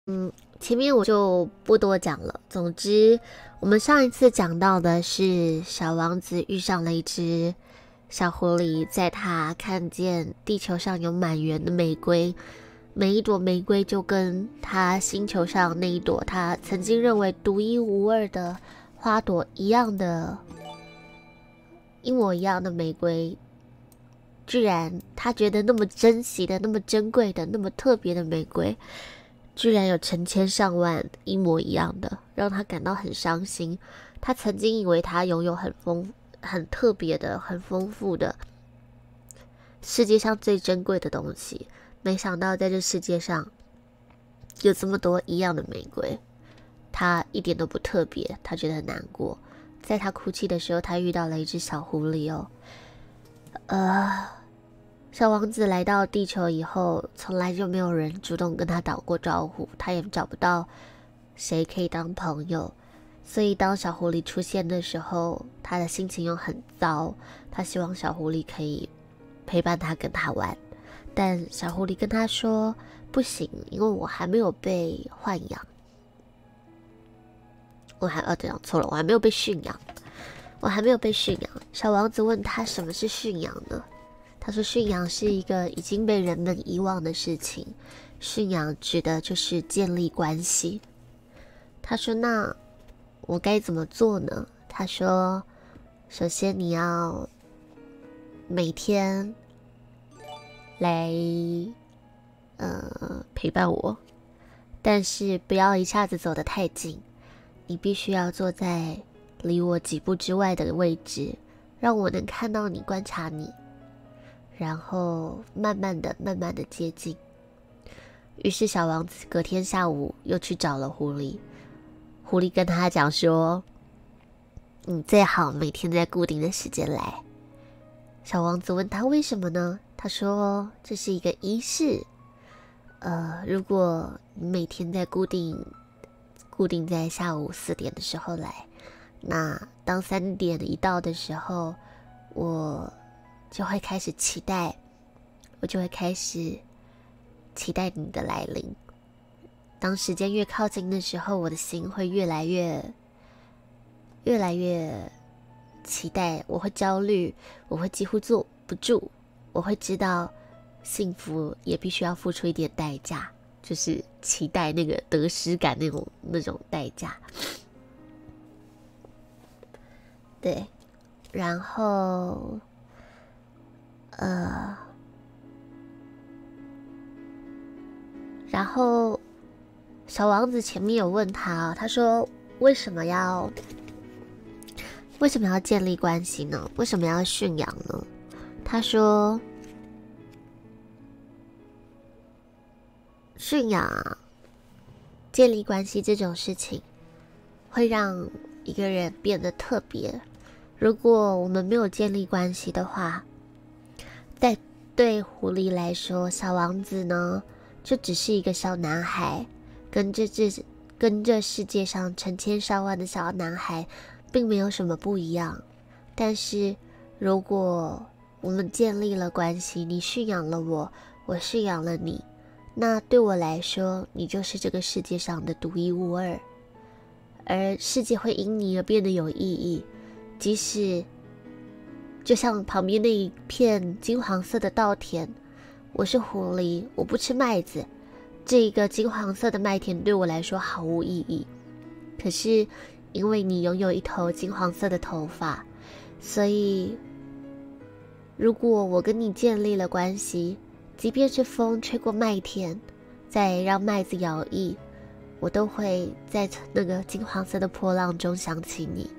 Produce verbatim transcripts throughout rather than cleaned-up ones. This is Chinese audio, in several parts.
嗯，前面我就不多讲了。总之，我们上一次讲到的是小王子遇上了一只小狐狸，在他看见地球上有满园的玫瑰，每一朵玫瑰就跟他星球上那一朵他曾经认为独一无二的花朵一样的，一模一样的玫瑰，居然他觉得那么珍惜的、那么珍贵的、那么特别的玫瑰，居然有成千上万一模一样的，让他感到很伤心。他曾经以为他拥有很丰、很特别的、很丰富的世界上最珍贵的东西，没想到在这世界上有这么多一样的玫瑰，他一点都不特别，他觉得很难过。在他哭泣的时候，他遇到了一只小狐狸哦。呃，小王子来到地球以后，从来就没有人主动跟他打过招呼，他也找不到谁可以当朋友。所以当小狐狸出现的时候，他的心情又很糟，他希望小狐狸可以陪伴他跟他玩，但小狐狸跟他说不行，因为我还没有被豢养，我还哦讲错了，我还没有被驯养，我还没有被驯养。小王子问他什么是驯养呢？他说驯养是一个已经被人们遗忘的事情，驯养指的就是建立关系。他说那我该怎么做呢？他说首先你要每天来呃陪伴我，但是不要一下子走得太近，你必须要坐在离我几步之外的位置，让我能看到你，观察你，然后慢慢的慢慢的接近。于是小王子隔天下午又去找了狐狸，狐狸跟他讲说，你最好每天在固定的时间来。小王子问他为什么呢？他说这是一个仪式，呃，如果你每天在固定固定在下午四点的时候来，那当三点一到的时候，我就会开始期待，我就会开始期待你的来临。当时间越靠近的时候，我的心会越来越越来越期待，我会焦虑，我会几乎坐不住，我会知道幸福也必须要付出一点代价，就是期待那个得失感那种那种代价。对，然后呃然后小王子前面有问他，他说为什么要为什么要建立关系呢？为什么要驯养呢？他说驯养啊，建立关系这种事情会让一个人变得特别。如果我们没有建立关系的话，在对狐狸来说，小王子呢就只是一个小男孩，跟这这跟这世界上成千上万的小男孩并没有什么不一样。但是如果我们建立了关系，你驯养了我，我驯养了你，那对我来说，你就是这个世界上的独一无二，而世界会因你而变得有意义。即使就像旁边那一片金黄色的稻田，我是狐狸，我不吃麦子，这个金黄色的麦田对我来说毫无意义。可是因为你拥有一头金黄色的头发，所以如果我跟你建立了关系，即便是风吹过麦田，再让麦子摇曳，我都会在那个金黄色的波浪中想起你。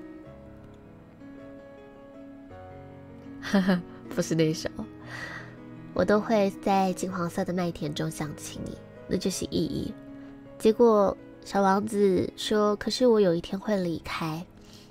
呵呵，不是那首，我都会在金黄色的麦田中想起你，那就是意义。结果小王子说，可是我有一天会离开，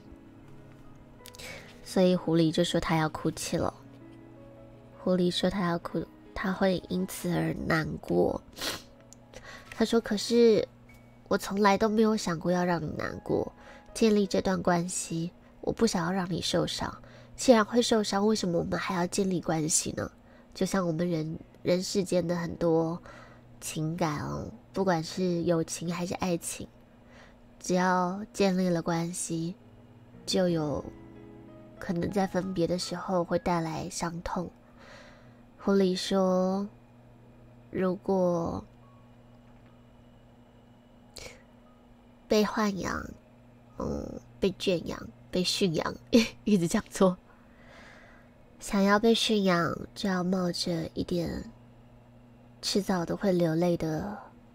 所以狐狸就说他要哭泣了。狐狸说他要哭，他会因此而难过。他说可是我从来都没有想过要让你难过，建立这段关系，我不想要让你受伤。既然会受伤，为什么我们还要建立关系呢？就像我们人人世间的很多情感哦，不管是友情还是爱情，只要建立了关系，就有可能在分别的时候会带来伤痛。狐狸说，如果被豢养，嗯，被圈养，被驯养，一直讲错。想要被驯养，就要冒着一点迟早都会流泪的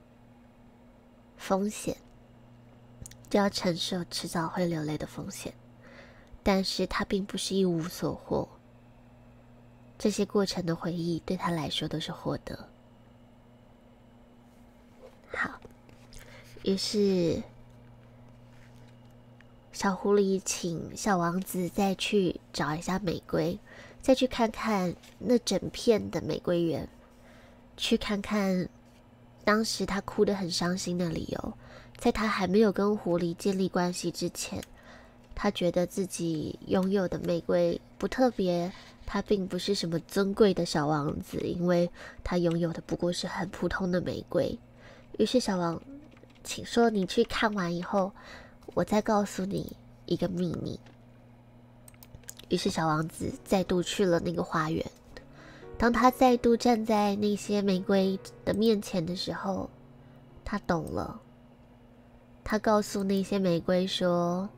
风险，就要承受迟早会流泪的风险。但是他并不是一无所获，这些过程的回忆对他来说都是获得。好，于是小狐狸请小王子再去找一下玫瑰，再去看看那整片的玫瑰园，去看看当时他哭得很伤心的理由。在他还没有跟狐狸建立关系之前，他觉得自己拥有的玫瑰不特别，他并不是什么尊贵的小王子，因为他拥有的不过是很普通的玫瑰。于是小王请说，你去看完以后，我再告诉你一个秘密。于是小王子再度去了那个花园。当他再度站在那些玫瑰的面前的时候，他懂了。他告诉那些玫瑰说，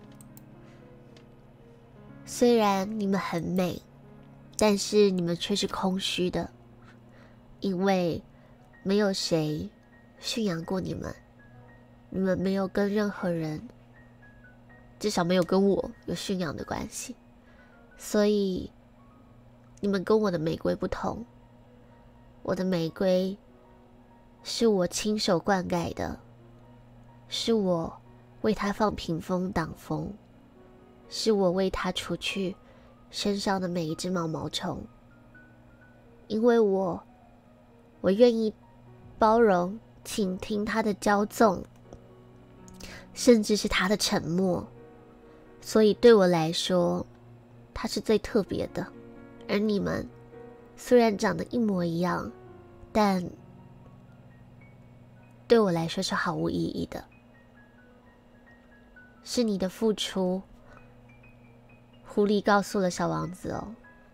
虽然你们很美，但是你们却是空虚的，因为没有谁驯养过你们，你们没有跟任何人，至少没有跟我有驯养的关系，所以你们跟我的玫瑰不同。我的玫瑰是我亲手灌溉的，是我为它放屏风挡风，是我为它除去身上的每一只毛毛虫，因为我我愿意包容倾听它的骄纵，甚至是它的沉默，所以对我来说它是最特别的。而你们虽然长得一模一样，但对我来说是毫无意义的。是你的付出，狐狸告诉了小王子哦。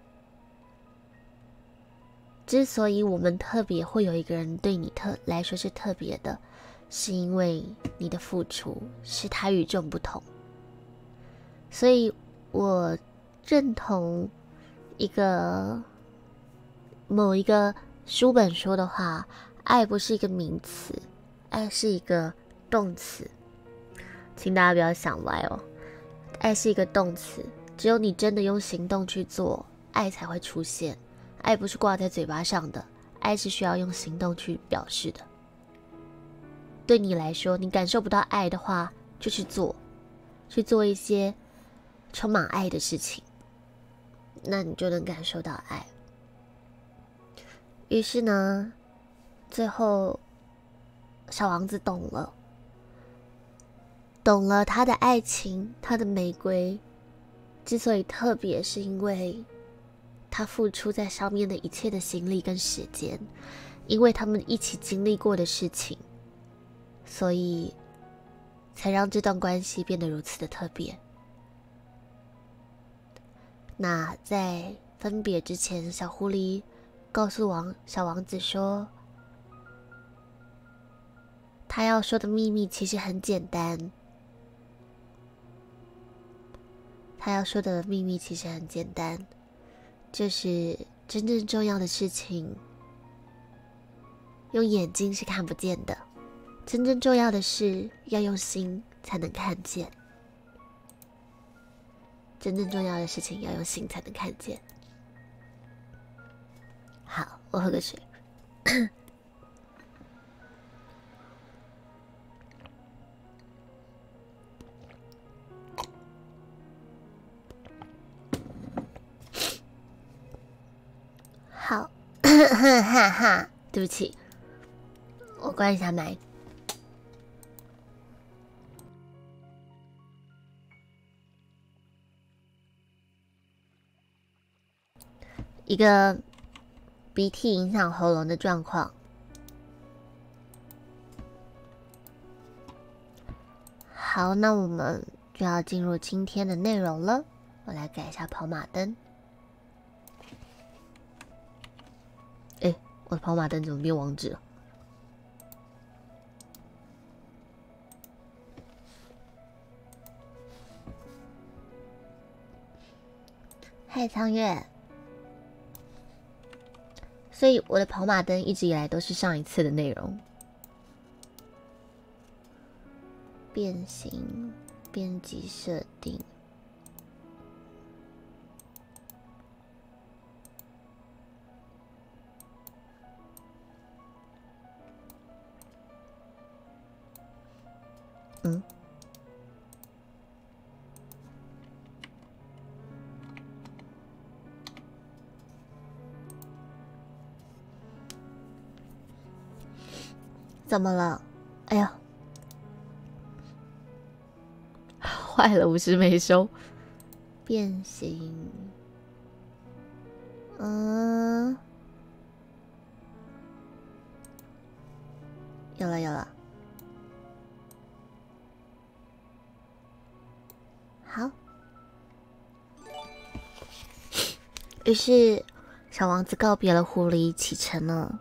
之所以我们特别会有一个人对你特来说是特别的，是因为你的付出使他与众不同。所以我认同一个某一个书本说的话，爱不是一个名词，爱是一个动词。请大家不要想歪哦，爱是一个动词，只有你真的用行动去做，爱才会出现。爱不是挂在嘴巴上的，爱是需要用行动去表示的。对你来说，你感受不到爱的话，就去做，去做一些充满爱的事情，那你就能感受到爱。于是呢，最后小王子懂了，懂了他的爱情，他的玫瑰之所以特别，是因为他付出在上面的一切的心力跟时间，因为他们一起经历过的事情，所以才让这段关系变得如此的特别。那在分别之前，小狐狸告诉王小王子说，他要说的秘密其实很简单。他要说的秘密其实很简单，就是真正重要的事情，用眼睛是看不见的，真正重要的事要用心才能看见。真正重要的事情要用心才能看见。好，我喝个水。好，哈哈哈，对不起，我关一下麦。一个鼻涕影响喉咙的状况， 好，那我们就要进入今天的内容了。我来改一下跑马灯。哎，我的跑马灯怎么变网址了？嗨，苍月。所以我的跑马灯一直以来都是上一次的内容。变形，编辑设定。嗯。怎么了？哎呀，坏了，五十没收。变形，嗯，有了有了。好，于是小王子告别了狐狸，启程了。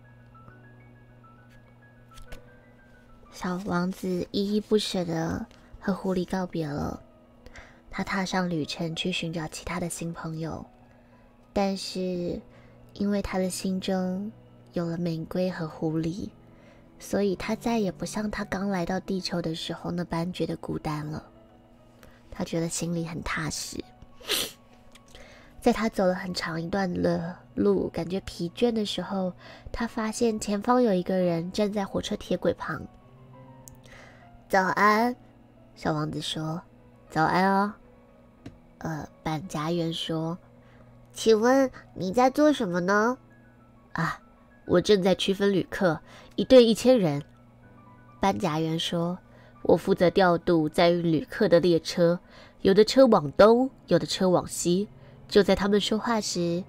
小王子依依不舍的和狐狸告别了，他踏上旅程去寻找其他的新朋友，但是因为他的心中有了玫瑰和狐狸，所以他再也不像他刚来到地球的时候那般觉得孤单了。他觉得心里很踏实。在他走了很长一段的路，感觉疲倦的时候，他发现前方有一个人站在火车铁轨旁。早安，小王子说。早安哦。呃，板夹员说，请问你在做什么呢？啊，我正在区分旅客，一队一千人。班夹员说，我负责调度载运旅客的列车，有的车往东，有的车往西。就在他们说话时，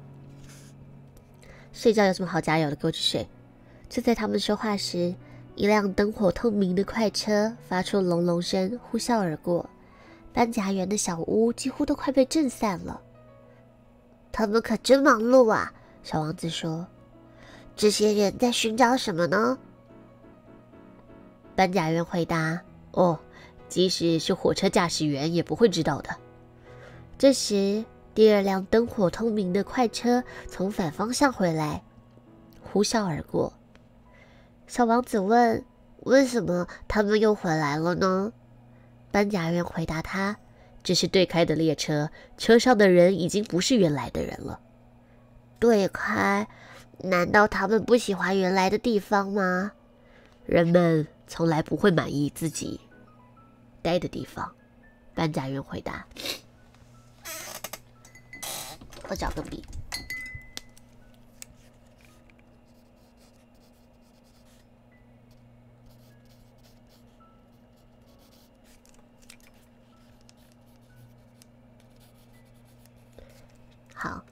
睡觉有什么好加油的？给我去睡。就在他们说话时，一辆灯火通明的快车发出隆隆声，呼啸而过。班夹员的小屋几乎都快被震散了。他们可真忙碌啊，小王子说。这些人在寻找什么呢？班夹员回答，哦，即使是火车驾驶员也不会知道的。这时，第二辆灯火通明的快车从反方向回来，呼啸而过。小王子问，为什么他们又回来了呢？班夹员回答他，这是对开的列车，车上的人已经不是原来的人了。对开？难道他们不喜欢原来的地方吗？人们从来不会满意自己待的地方，班夹员回答。我找个笔。好，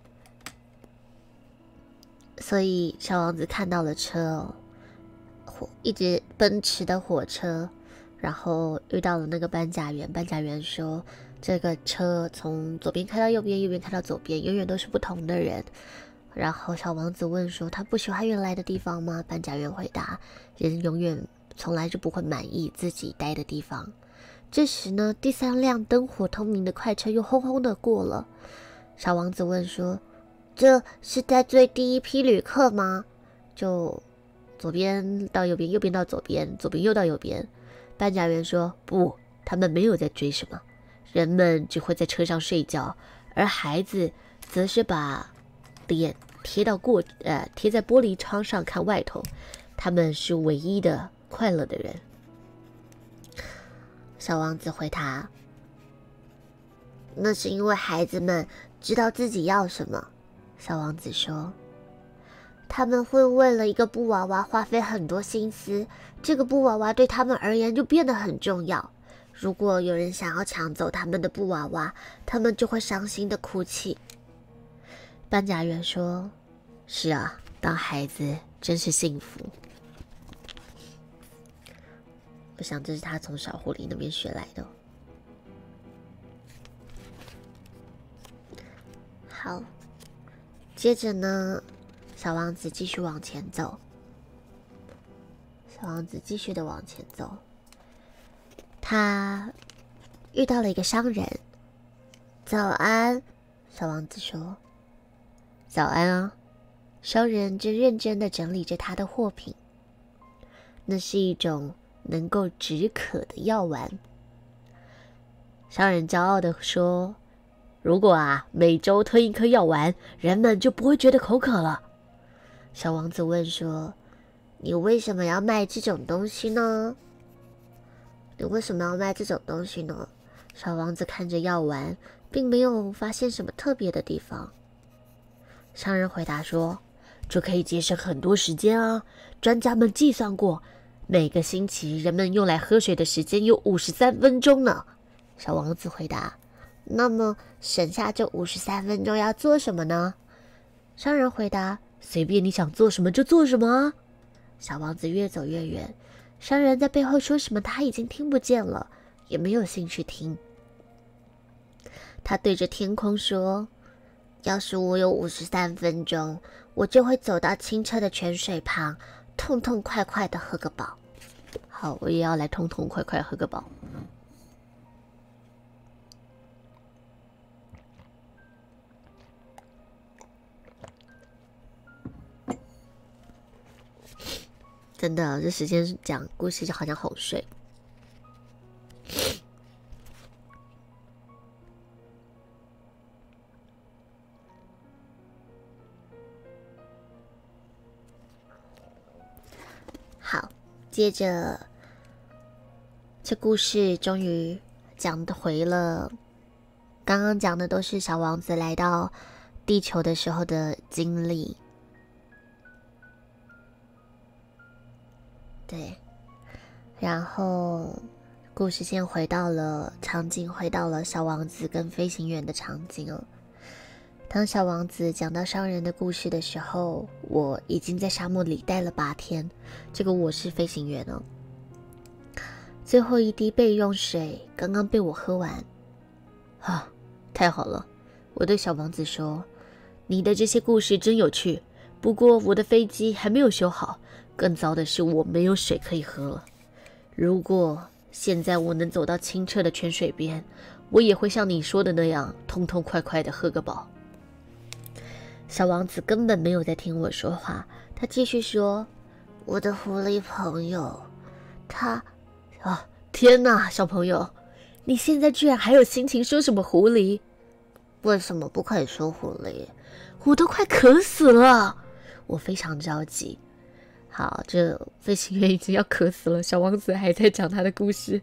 所以小王子看到了车哦，火一直奔驰的火车，然后遇到了那个班夹员。班夹员说，这个车从左边开到右边，右边开到左边，永远都是不同的人。然后小王子问说，他不喜欢原来的地方吗？班夹员回答，人永远从来就不会满意自己待的地方。这时呢，第三辆灯火通明的快车又轰轰的过了。小王子问说，这是在追第一批旅客吗？就左边到右边，右边到左边，左边又到右边。班夹员说，不，他们没有在追什么，人们只会在车上睡觉，而孩子则是把脸贴到过呃贴在玻璃窗上看外头，他们是唯一的快乐的人。小王子回答，那是因为孩子们知道自己要什么。小王子说，他们会为了一个布娃娃花费很多心思，这个布娃娃对他们而言就变得很重要。如果有人想要抢走他们的布娃娃，他们就会伤心的哭泣。班夹员说，是啊，当孩子真是幸福。 不想这是他从小狐狸那边学来的。好，接着呢，小王子继续往前走。小王子继续的往前走，他遇到了一个商人。早安，小王子说。早安啊。商人正认真的整理着他的货品。那是一种能够止渴的药丸。商人骄傲地说，如果啊每周吞一颗药丸，人们就不会觉得口渴了。小王子问说，你为什么要卖这种东西呢？你为什么要卖这种东西呢？小王子看着药丸，并没有发现什么特别的地方。商人回答说，这可以节省很多时间啊，专家们计算过，每个星期人们用来喝水的时间有五十三分钟呢。小王子回答，那么省下这五十三分钟要做什么呢？商人回答，随便你想做什么就做什么啊。小王子越走越远，商人在背后说什么他已经听不见了，也没有兴趣听。他对着天空说，要是我有五十三分钟，我就会走到清澈的泉水旁，痛痛快快的喝个饱。好，我也要来痛痛快快喝个饱。真的，这时间讲故事就好像哄睡。好，接着这故事终于讲回了，刚刚讲的都是小王子来到地球的时候的经历。对，然后故事先回到了场景，回到了小王子跟飞行员的场景哦。当小王子讲到商人的故事的时候，我已经在沙漠里待了八天，这个我是飞行员哦。最后一滴备用水刚刚被我喝完，啊，太好了！我对小王子说：“你的这些故事真有趣，不过我的飞机还没有修好。”更糟的是，我没有水可以喝了。如果现在我能走到清澈的泉水边，我也会像你说的那样，痛痛快快的喝个饱。小王子根本没有在听我说话，他继续说：“我的狐狸朋友，他……啊，天哪，小朋友，你现在居然还有心情说什么狐狸？为什么不可以说狐狸？我都快渴死了，我非常着急。”好，这飞行员已经要渴死了，小王子还在讲他的故事。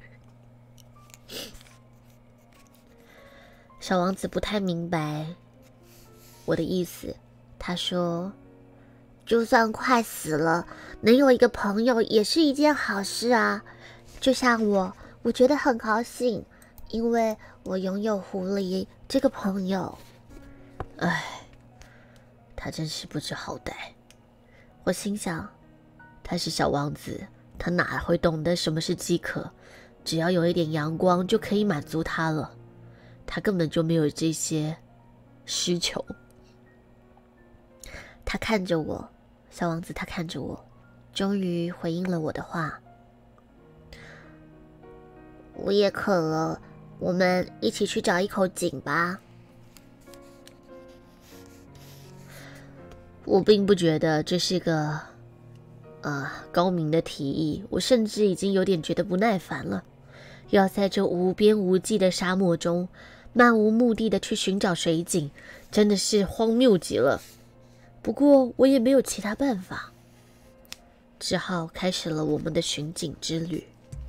小王子不太明白我的意思，他说：“就算快死了，能有一个朋友也是一件好事啊。就像我，我觉得很高兴，因为我拥有狐狸这个朋友。”唉，他真是不知好歹。我心想，他是小王子，他哪会懂得什么是饥渴？只要有一点阳光就可以满足他了。他根本就没有这些需求。他看着我，小王子他看着我，终于回应了我的话。我也渴了，我们一起去找一口井吧。我并不觉得这是个呃，高明的提议，我甚至已经有点觉得不耐烦了。要在这无边无际的沙漠中，漫无目的的去寻找水井，真的是荒谬极了。不过我也没有其他办法，只好开始了我们的寻井之旅。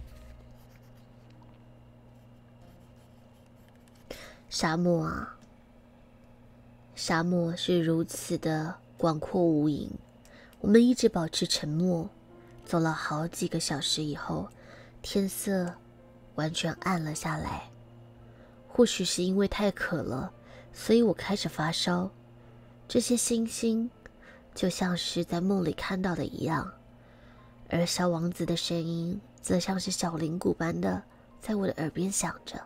沙漠啊，沙漠是如此的广阔无垠。我们一直保持沉默，走了好几个小时以后，天色完全暗了下来。或许是因为太渴了，所以我开始发烧。这些星星就像是在梦里看到的一样，而小王子的声音则像是小铃鼓般的在我的耳边响着。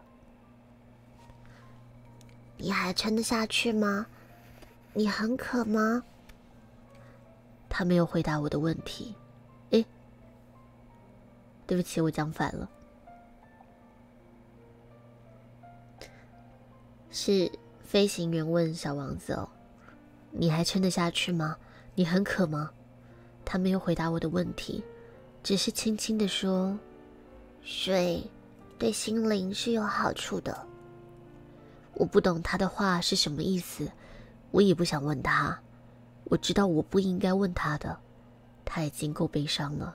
你还撑得下去吗？你很渴吗？他没有回答我的问题。诶，对不起，我讲反了。是飞行员问小王子哦，你还撑得下去吗？你很渴吗？他没有回答我的问题，只是轻轻地说，水对心灵是有好处的。我不懂他的话是什么意思，我也不想问他，我知道我不应该问他的，他已经够悲伤了。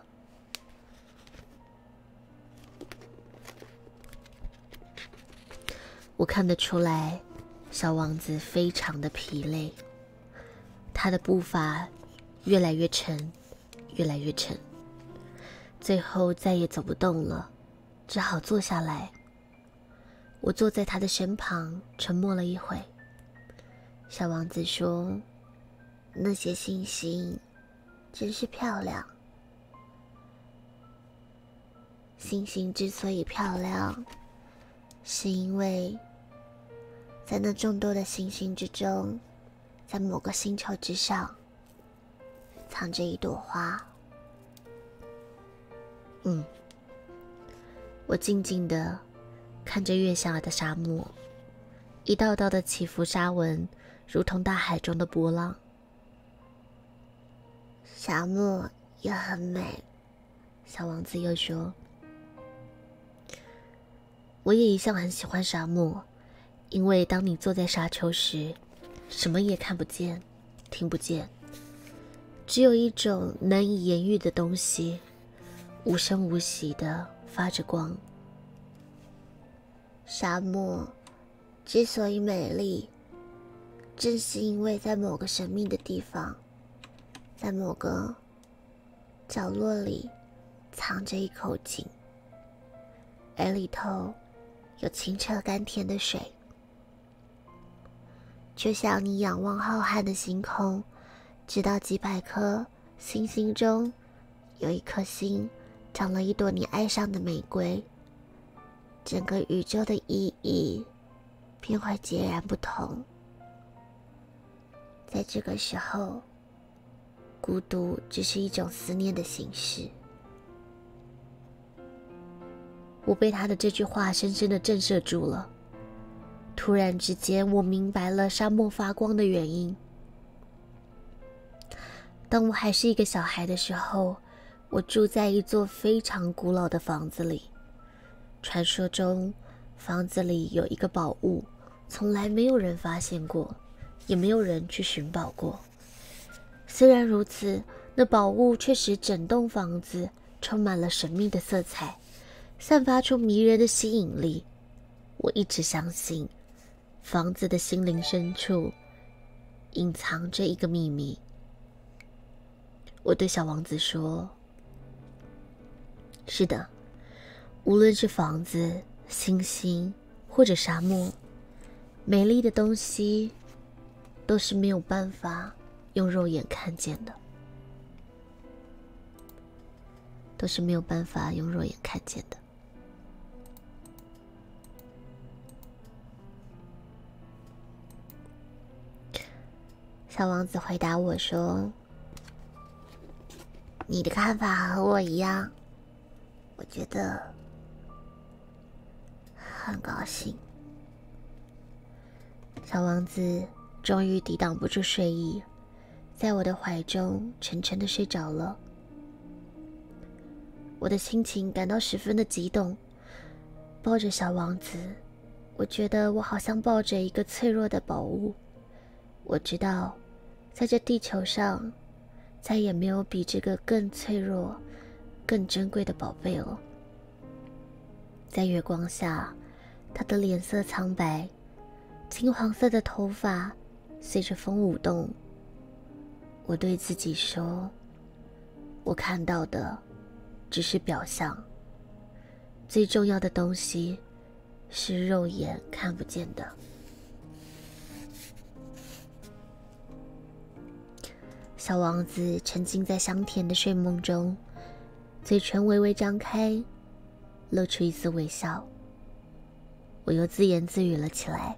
我看得出来，小王子非常的疲累，他的步伐越来越沉，越来越沉，最后再也走不动了，只好坐下来。我坐在他的身旁，沉默了一会。小王子说，那些星星真是漂亮。星星之所以漂亮，是因为在那众多的星星之中，在某个星球之上藏着一朵花。嗯，我静静地看着月下的沙漠，一道道的起伏沙纹如同大海中的波浪。沙漠也很美，小王子又说，我也一向很喜欢沙漠，因为当你坐在沙丘时，什么也看不见，听不见，只有一种难以言喻的东西，无声无息地发着光。沙漠之所以美丽，正是因为在某个神秘的地方，在某个角落里藏着一口井，而里头有清澈甘甜的水。就像你仰望浩瀚的星空，直到几百颗星星中有一颗星长了一朵你爱上的玫瑰，整个宇宙的意义便会截然不同。在这个时候，孤独只是一种思念的形式。我被他的这句话深深地震慑住了。突然之间，我明白了沙漠发光的原因。当我还是一个小孩的时候，我住在一座非常古老的房子里。传说中，房子里有一个宝物，从来没有人发现过，也没有人去寻宝过。虽然如此，那宝物却使整栋房子充满了神秘的色彩，散发出迷人的吸引力。我一直相信，房子的心灵深处隐藏着一个秘密。我对小王子说，是的，无论是房子、星星或者沙漠，美丽的东西都是没有办法用肉眼看见的，都是没有办法用肉眼看见的。小王子回答我说，你的看法和我一样，我觉得很高兴。小王子终于抵挡不住睡意，在我的怀中沉沉地睡着了。我的心情感到十分的激动，抱着小王子，我觉得我好像抱着一个脆弱的宝物。我知道在这地球上再也没有比这个更脆弱更珍贵的宝贝了。在月光下，他的脸色苍白，金黄色的头发随着风舞动。我对自己说，我看到的只是表象，最重要的东西是肉眼看不见的。小王子沉浸在香甜的睡梦中，嘴唇微微张开， 露出一丝微笑，我又自言自语了起来。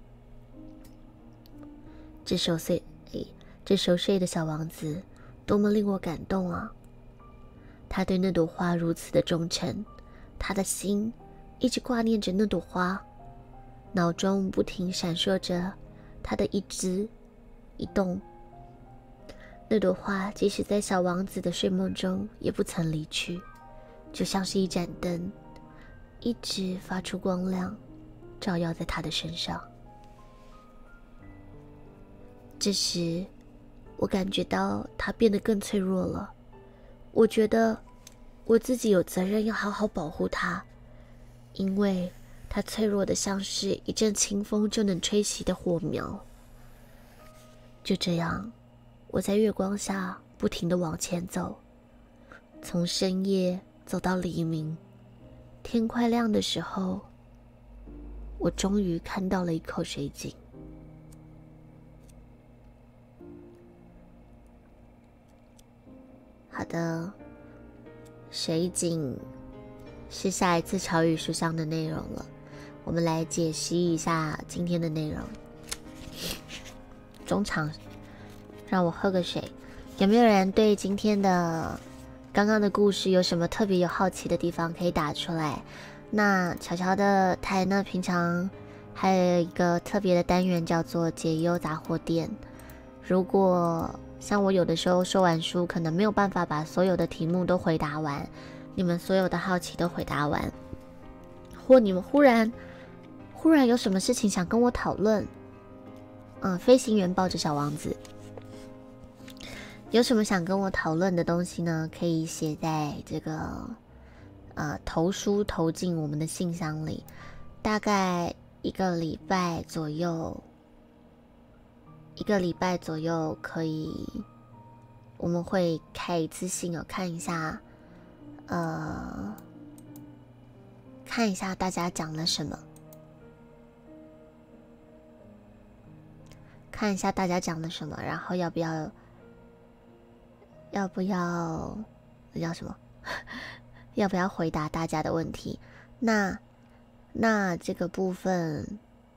这熟睡，哎，这熟睡的小王子，多么令我感动啊！他对那朵花如此的忠诚，他的心一直挂念着那朵花，脑中不停闪烁着他的一举一动。那朵花即使在小王子的睡梦中也不曾离去，就像是一盏灯，一直发出光亮，照耀在他的身上。这时我感觉到他变得更脆弱了，我觉得我自己有责任要好好保护他，因为他脆弱的像是一阵清风就能吹熄的火苗。就这样，我在月光下不停地往前走，从深夜走到黎明。天快亮的时候，我终于看到了一口水井。好的，水井是下一次潮语书上的内容了。我们来解析一下今天的内容。中场让我喝个水。有没有人对今天的刚刚的故事有什么特别有好奇的地方可以打出来？那巧巧的台呢，平常还有一个特别的单元叫做解忧杂货店。如果像我有的时候说完书可能没有办法把所有的题目都回答完，你们所有的好奇都回答完，或你们忽然忽然有什么事情想跟我讨论，嗯，飞行员抱着小王子，有什么想跟我讨论的东西呢？可以写在这个呃投书投进我们的信箱里，大概一个礼拜左右。一个礼拜左右可以，我们会开一次信哦，看一下，呃，看一下大家讲了什么，看一下大家讲了什么，然后要不要，要不要，那叫什么？要不要回答大家的问题？那，那这个部分。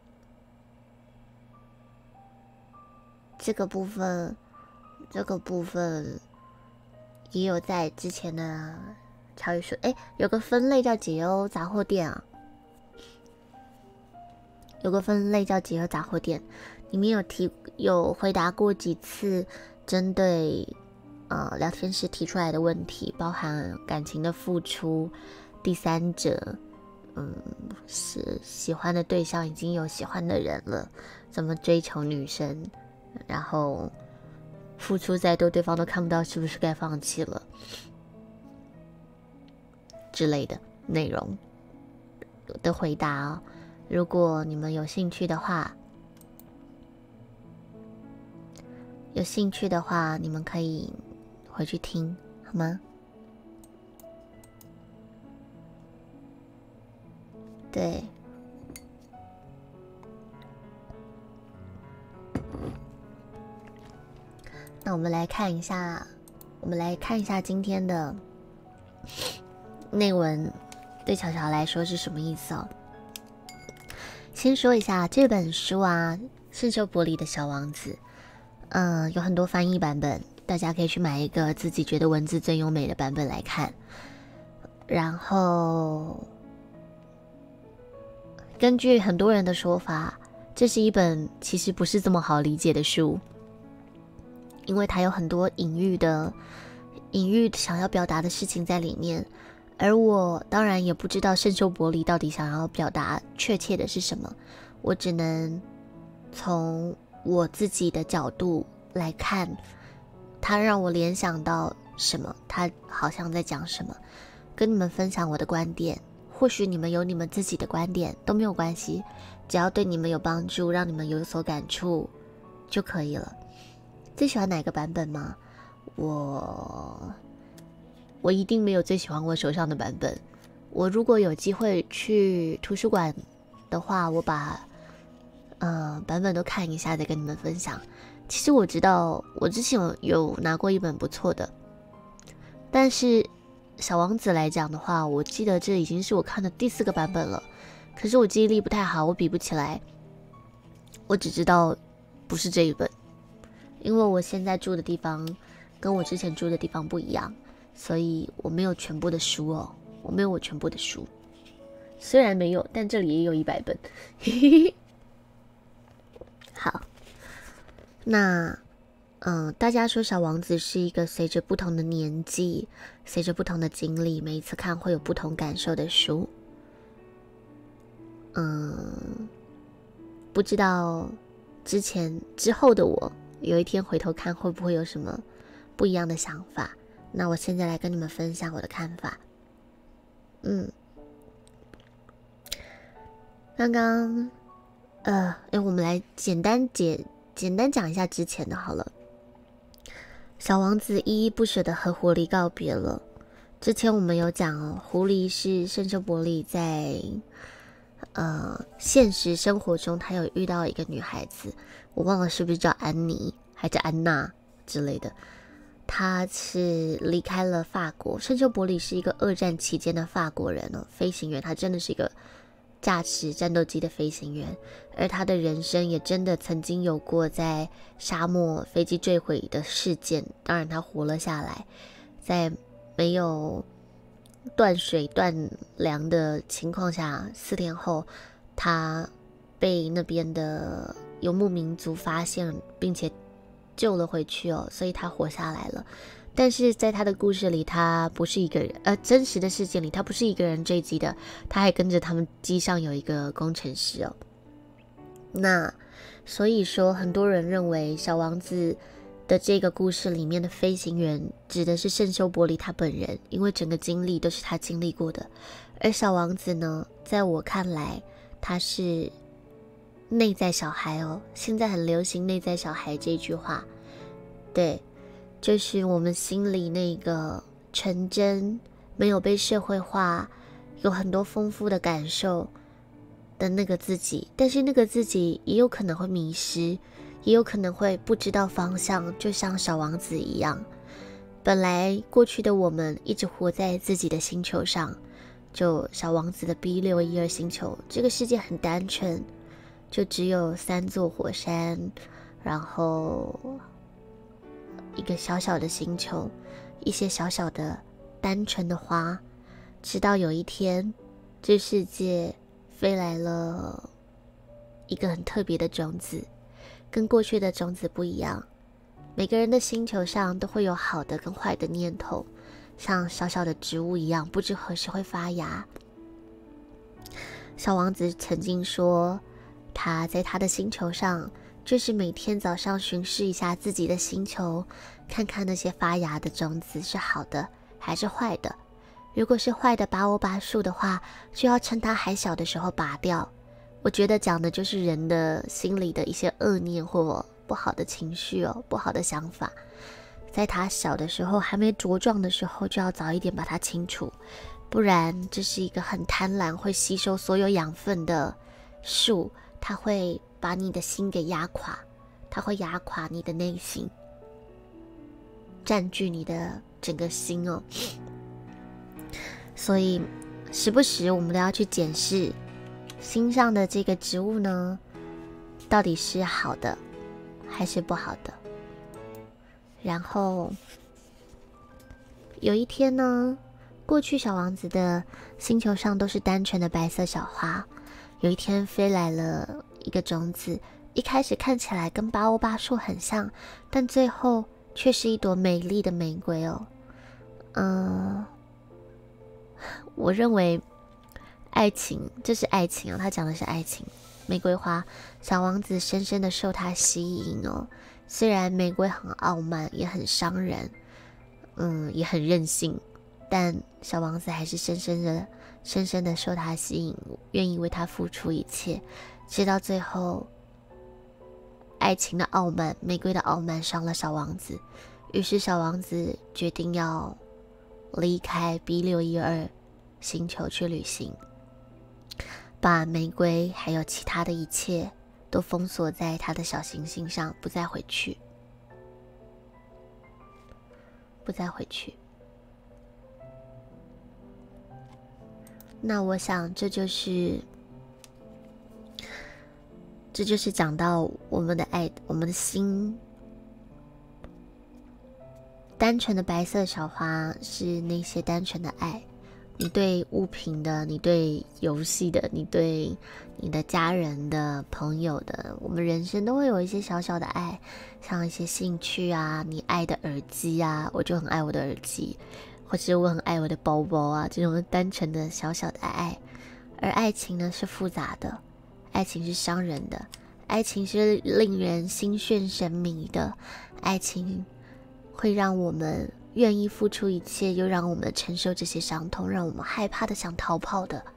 这个部分，这个部分也有在之前的潮语书，哎，有个分类叫解忧杂货店啊，有个分类叫解忧杂货店，里面有提有回答过几次针对呃聊天室提出来的问题，包含感情的付出，第三者，嗯，是喜欢的对象已经有喜欢的人了，怎么追求女生？然后付出再多，对方都看不到，是不是该放弃了之类的内容的回答哦。如果你们有兴趣的话，有兴趣的话，你们可以回去听，好吗？对。那我们来看一下，我们来看一下今天的内文对巧巧来说是什么意思哦。先说一下这本书啊，圣修伯里的小王子，嗯、呃，有很多翻译版本，大家可以去买一个自己觉得文字最优美的版本来看。然后，根据很多人的说法，这是一本其实不是这么好理解的书。因为它有很多隐喻的隐喻想要表达的事情在里面，而我当然也不知道圣修伯里到底想要表达确切的是什么，我只能从我自己的角度来看，它让我联想到什么，它好像在讲什么，跟你们分享我的观点，或许你们有你们自己的观点都没有关系，只要对你们有帮助，让你们有所感触就可以了。最喜欢哪个版本吗？我我一定没有最喜欢我手上的版本。我如果有机会去图书馆的话，我把呃版本都看一下，再跟你们分享。其实我知道，我之前有有拿过一本不错的，但是小王子来讲的话，我记得这已经是我看的第四个版本了，可是我记忆力不太好，我比不起来。我只知道不是这一本，因为我现在住的地方跟我之前住的地方不一样，所以我没有全部的书哦，我没有我全部的书。虽然没有，但这里也有一百本。好，那嗯，大家说小王子是一个随着不同的年纪，随着不同的经历，每一次看会有不同感受的书。嗯，不知道之前之后的我，有一天回头看会不会有什么不一样的想法？那我现在来跟你们分享我的看法。嗯，刚刚，呃，哎，我们来简单简简单讲一下之前的好了。小王子依依不舍的和狐狸告别了。之前我们有讲哦，狐狸是圣修伯里在呃现实生活中他有遇到一个女孩子，我忘了是不是叫安妮还是安娜之类的。他是离开了法国，圣修伯里是一个二战期间的法国人哦，飞行员，他真的是一个驾驶战斗机的飞行员，而他的人生也真的曾经有过在沙漠飞机坠毁的事件，当然他活了下来，在没有断水断粮的情况下，四天后他被那边的游牧民族发现并且救了回去哦，所以他活下来了。但是在他的故事里，他不是一个人，呃，真实的事件里，他不是一个人坠机的，他还跟着他们机上有一个工程师哦。那所以说，很多人认为小王子的这个故事里面的飞行员指的是圣修伯里他本人，因为整个经历都是他经历过的。而小王子呢，在我看来，他是内在小孩哦，现在很流行内在小孩这句话，对。就是我们心里那个纯真，没有被社会化，有很多丰富的感受的那个自己，但是那个自己也有可能会迷失，也有可能会不知道方向，就像小王子一样。本来过去的我们一直活在自己的星球上，就小王子的 B 六一二 星球，这个世界很单纯，就只有三座火山，然后一个小小的星球，一些小小的单纯的花，直到有一天这世界飞来了一个很特别的种子，跟过去的种子不一样。每个人的星球上都会有好的跟坏的念头，像小小的植物一样，不知何时会发芽。小王子曾经说，他在他的星球上就是每天早上巡视一下自己的星球，看看那些发芽的种子是好的还是坏的。如果是坏的拔欧拔树的话，就要趁它还小的时候拔掉。我觉得讲的就是人的心里的一些恶念或不好的情绪哦，不好的想法，在它小的时候还没茁壮的时候，就要早一点把它清除，不然这是一个很贪婪会吸收所有养分的树，它会把你的心给压垮，它会压垮你的内心，占据你的整个心哦。所以时不时我们都要去检视心上的这个植物呢，到底是好的还是不好的。然后有一天呢，过去小王子的星球上都是单纯的白色小花，有一天飞来了一个种子，一开始看起来跟巴欧巴树很像，但最后却是一朵美丽的玫瑰哦。嗯，我认为爱情，这是爱情啊，他讲的是爱情。玫瑰花，小王子深深的受它吸引哦。虽然玫瑰很傲慢，也很伤人，嗯，也很任性，但小王子还是深深的、深深的受它吸引，愿意为它付出一切，直到最后，爱情的傲慢，玫瑰的傲慢伤了小王子，于是小王子决定要离开 B 六一二 星球去旅行，把玫瑰还有其他的一切都封锁在他的小行星上，不再回去，不再回去。 那我想这就是这就是讲到我们的爱，我们的心。单纯的白色小花是那些单纯的爱，你对物品的，你对游戏的，你对你的家人的、朋友的，我们人生都会有一些小小的爱，像一些兴趣啊，你爱的耳机啊，我就很爱我的耳机，或者我很爱我的包包啊，这种单纯的小小的爱。而爱情呢是复杂的，爱情是伤人的，爱情是令人心眩神迷的，爱情会让我们愿意付出一切，又让我们承受这些伤痛，让我们害怕的想逃跑的。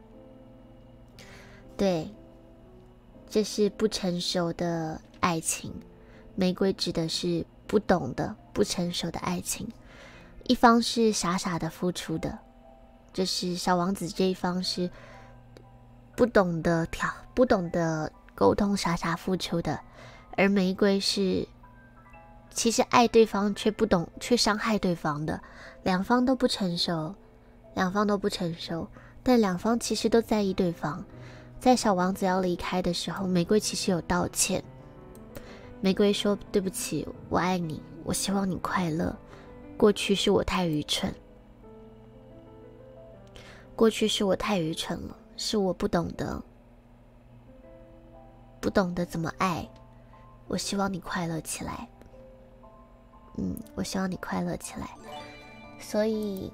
对，这是不成熟的爱情。玫瑰指的是不懂的、不成熟的爱情。一方是傻傻的付出的，就是小王子这一方是不懂得调、不懂得沟通、傻傻付出的，而玫瑰是其实爱对方却不懂，却伤害对方的。两方都不成熟，两方都不成熟，但两方其实都在意对方。在小王子要离开的时候，玫瑰其实有道歉。玫瑰说：“对不起，我爱你，我希望你快乐。过去是我太愚蠢，过去是我太愚蠢了，是我不懂得，不懂得怎么爱。我希望你快乐起来。嗯，我希望你快乐起来。”所以，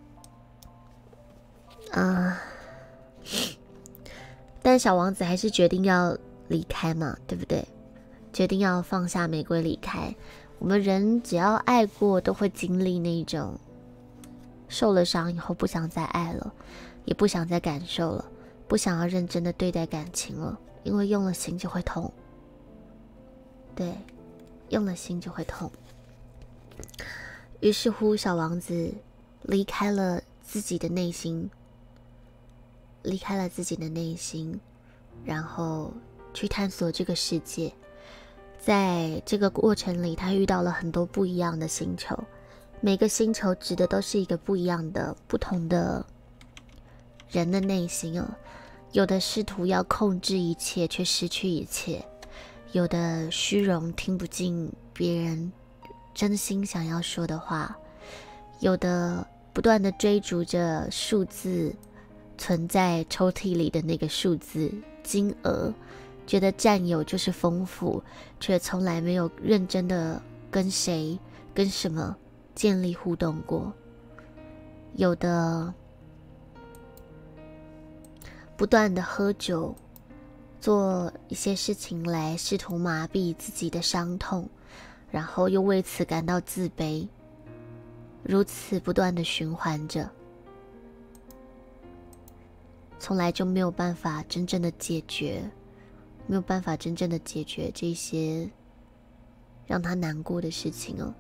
啊、呃，但小王子还是决定要离开嘛，对不对？决定要放下玫瑰离开。我们人只要爱过，都会经历那种受了伤以后不想再爱了，也不想再感受了，不想要认真的对待感情了，因为用了心就会痛。对，用了心就会痛。于是乎，小王子离开了自己的内心，离开了自己的内心，然后去探索这个世界。在这个过程里，他遇到了很多不一样的星球，每个星球指的都是一个不一样的、不同的人的内心哦。有的试图要控制一切，却失去一切；有的虚荣，听不进别人真心想要说的话；有的不断的追逐着数字，存在抽屉里的那个数字金额，觉得占有就是丰富，却从来没有认真的跟谁跟什么建立互动过。有的不断的喝酒，做一些事情来试图麻痹自己的伤痛，然后又为此感到自卑，如此不断的循环着，从来就没有办法真正的解决，没有办法真正的解决这些让他难过的事情哦。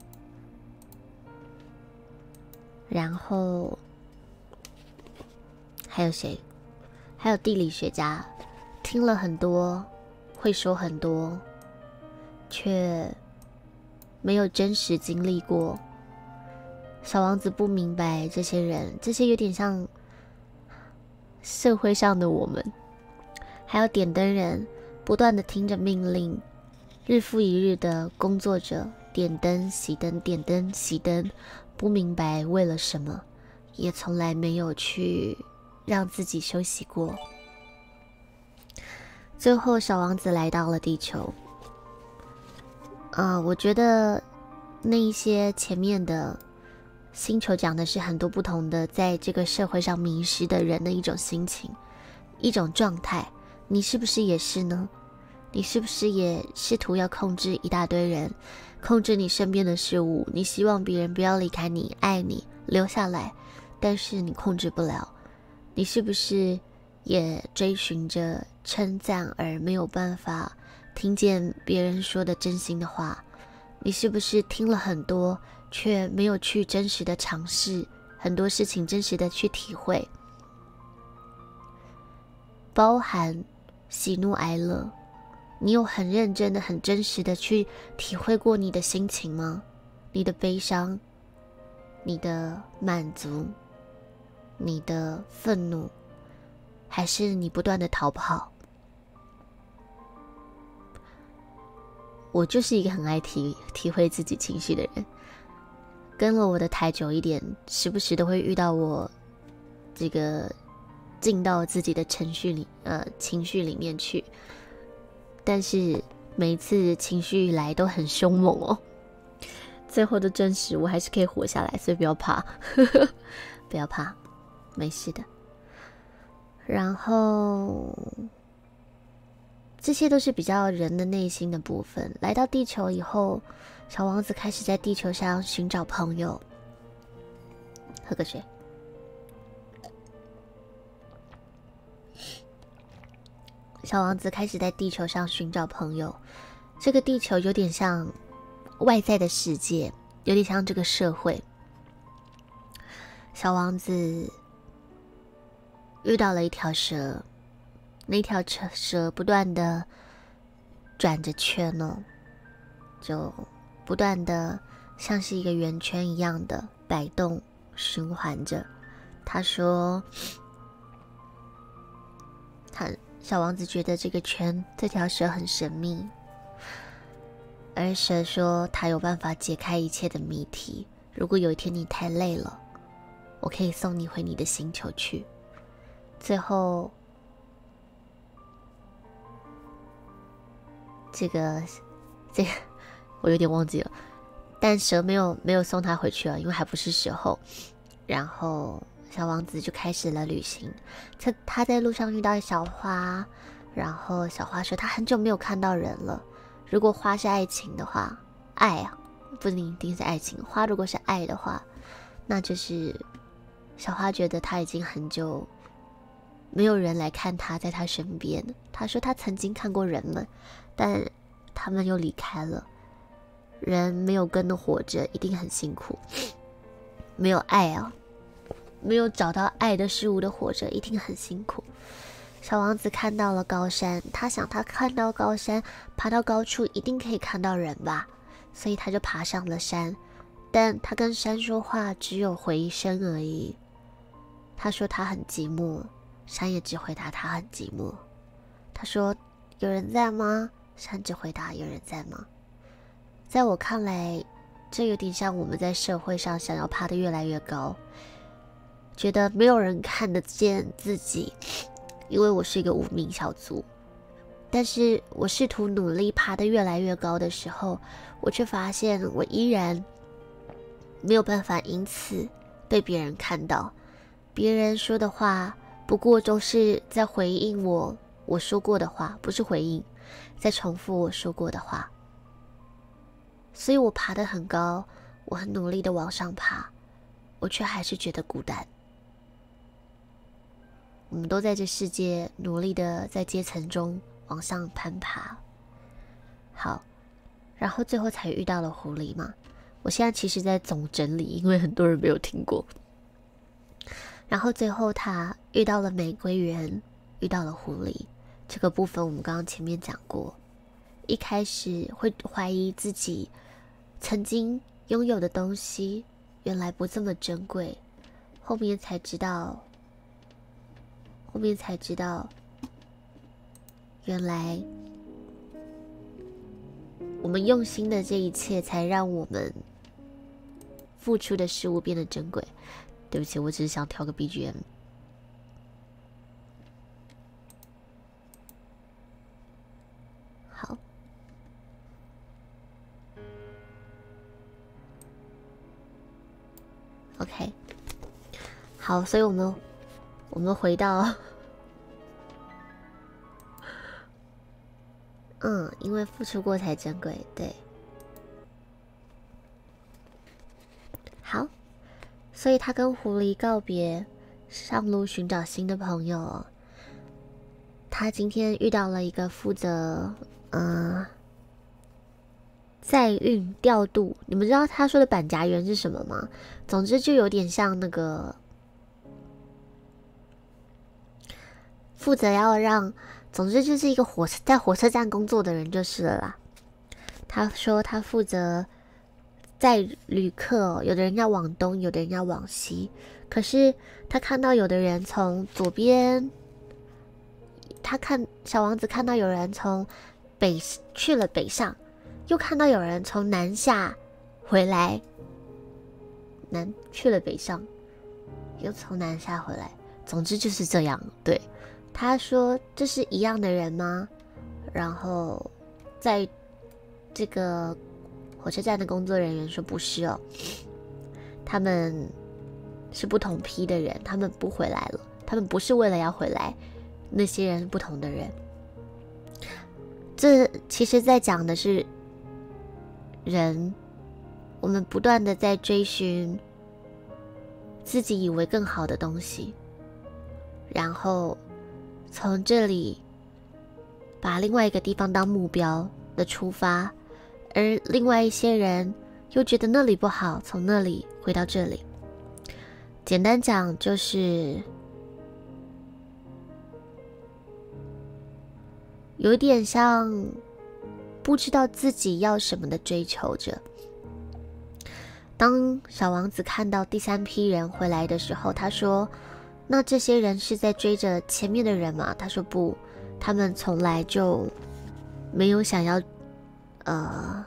然后还有谁？还有地理学家，听了很多，会说很多，却没有真实经历过。小王子不明白这些人，这些有点像社会上的我们。还有点灯人，不断的听着命令，日复一日的工作着，点灯熄灯，点灯熄灯，不明白为了什么，也从来没有去让自己休息过。最后小王子来到了地球。呃，我觉得那一些前面的星球讲的是很多不同的在这个社会上迷失的人的一种心情，一种状态。你是不是也是呢？你是不是也试图要控制一大堆人，控制你身边的事物？你希望别人不要离开你，爱你，留下来，但是你控制不了。你是不是也追寻着称赞而没有办法听见别人说的真心的话？你是不是听了很多，却没有去真实的尝试很多事情，真实的去体会，包含喜怒哀乐？你有很认真的、很真实的去体会过你的心情吗？你的悲伤，你的满足，你的愤怒， 还是你不断的逃跑？我就是一个很爱体体会自己情绪的人，跟了我的台久一点，时不时都会遇到我这个进到自己的程序里呃情绪里面去，但是每一次情绪一来都很凶猛哦，最后的证实我还是可以活下来，所以不要怕不要怕，没事的。然后这些都是比较人的内心的部分。来到地球以后，小王子开始在地球上寻找朋友。喝个水。小王子开始在地球上寻找朋友。这个地球有点像外在的世界，有点像这个社会。小王子遇到了一条蛇，那条蛇不断的转着圈哦，就不断的像是一个圆圈一样的摆动循环着。他说他小王子觉得这个圈这条蛇很神秘，而蛇说他有办法解开一切的谜题，如果有一天你太累了，我可以送你回你的星球去。最后这个这个我有点忘记了，但蛇没有没有送他回去了，因为还不是时候。然后小王子就开始了旅行。他他在路上遇到小花，然后小花说他很久没有看到人了。如果花是爱情的话，爱啊，不一定是爱情。花如果是爱的话，那就是小花觉得他已经很久没有人来看他，在他身边。他说他曾经看过人们，但他们又离开了。人没有根的活着一定很辛苦，没有爱啊，没有找到爱的事物的活着一定很辛苦。小王子看到了高山，他想他看到高山，爬到高处一定可以看到人吧，所以他就爬上了山。但他跟山说话只有回声而已。他说他很寂寞，山也只回答他很寂寞。他说有人在吗？山只回答有人在吗？在我看来，这有点像我们在社会上想要爬得越来越高，觉得没有人看得见自己，因为我是一个无名小卒。但是我试图努力爬得越来越高的时候，我却发现我依然没有办法因此被别人看到。别人说的话不过都是在回应我我说过的话，不是回应，在重复我说过的话。所以我爬得很高，我很努力的往上爬，我却还是觉得孤单。我们都在这世界努力的在阶层中往上攀爬。好，然后最后才遇到了狐狸嘛。我现在其实在总整理，因为很多人没有听过。然后最后他遇到了玫瑰园，遇到了狐狸。这个部分我们刚刚前面讲过，一开始会怀疑自己曾经拥有的东西原来不这么珍贵，后面才知道后面才知道原来我们用心的这一切才让我们付出的事物变得珍贵。对不起，我只是想调个 B G M。 好，OK， 好，所以我们我们回到嗯，因为付出过才珍贵，对。好，所以他跟狐狸告别，上路寻找新的朋友。他今天遇到了一个负责嗯载运调度，你们知道他说的板夹员是什么吗？总之就有点像那个负责要让，总之就是一个火车在火车站工作的人就是了啦。他说他负责载旅客，有的人要往东，有的人要往西。可是他看到有的人从左边他看小王子看到有人从北去了北上，又看到有人从南下回来，南去了北上，又从南下回来，总之就是这样。对，他说这是一样的人吗？然后在这个火车站的工作人员说不是哦，他们是不同批的人，他们不回来了，他们不是为了要回来，那些人不同的人。这其实在讲的是人，我们不断的在追寻自己以为更好的东西，然后从这里把另外一个地方当目标的出发，而另外一些人又觉得那里不好，从那里回到这里。简单讲就是有点像不知道自己要什么的追求着。当小王子看到第三批人回来的时候，他说那这些人是在追着前面的人吗？他说不，他们从来就没有想要呃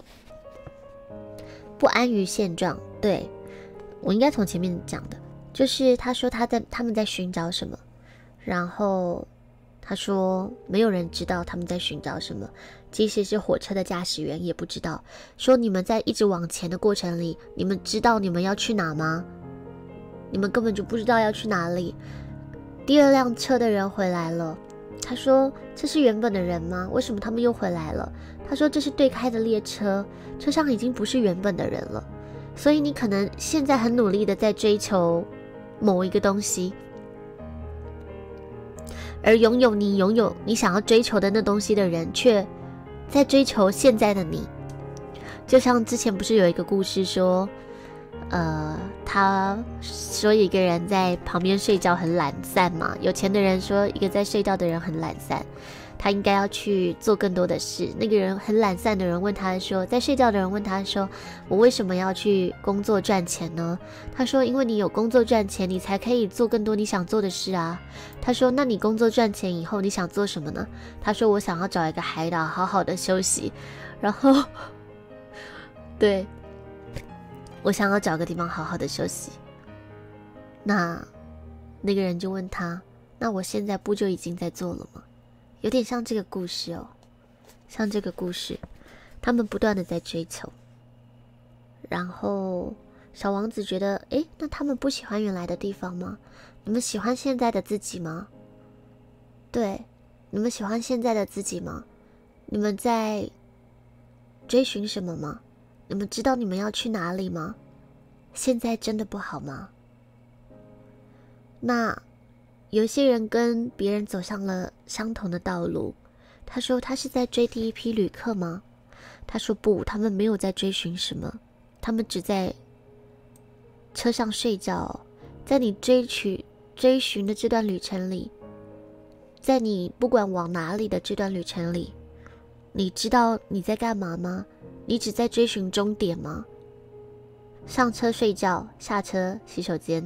不安于现状。对，我应该从前面讲的，就是他说他在他们在寻找什么，然后他说没有人知道他们在寻找什么，即使是火车的驾驶员也不知道。说你们在一直往前的过程里，你们知道你们要去哪吗？你们根本就不知道要去哪里。第二辆车的人回来了，他说这是原本的人吗？为什么他们又回来了？他说这是对开的列车，车上已经不是原本的人了。所以你可能现在很努力的在追求某一个东西，而拥有你拥有你想要追求的那东西的人却在追求现在的你。就像之前不是有一个故事说呃，他说一个人在旁边睡觉很懒散嘛，有钱的人说一个在睡觉的人很懒散，他应该要去做更多的事。那个人很懒散的人问他说，在睡觉的人问他说，我为什么要去工作赚钱呢？他说因为你有工作赚钱，你才可以做更多你想做的事啊。他说那你工作赚钱以后你想做什么呢？他说我想要找一个海岛好好的休息，然后对，我想要找个地方好好的休息。那那个人就问他，那我现在不就已经在做了吗？有点像这个故事哦，像这个故事，他们不断的在追求。然后小王子觉得，诶，那他们不喜欢原来的地方吗？你们喜欢现在的自己吗？对，你们喜欢现在的自己吗？你们在追寻什么吗？你们知道你们要去哪里吗？现在真的不好吗？那有些人跟别人走上了相同的道路，他说他是在追第一批旅客吗？他说不，他们没有在追寻什么，他们只在车上睡觉。在你追取追寻的这段旅程里，在你不管往哪里的这段旅程里，你知道你在干嘛吗？你只在追寻终点吗？上车睡觉，下车洗手间，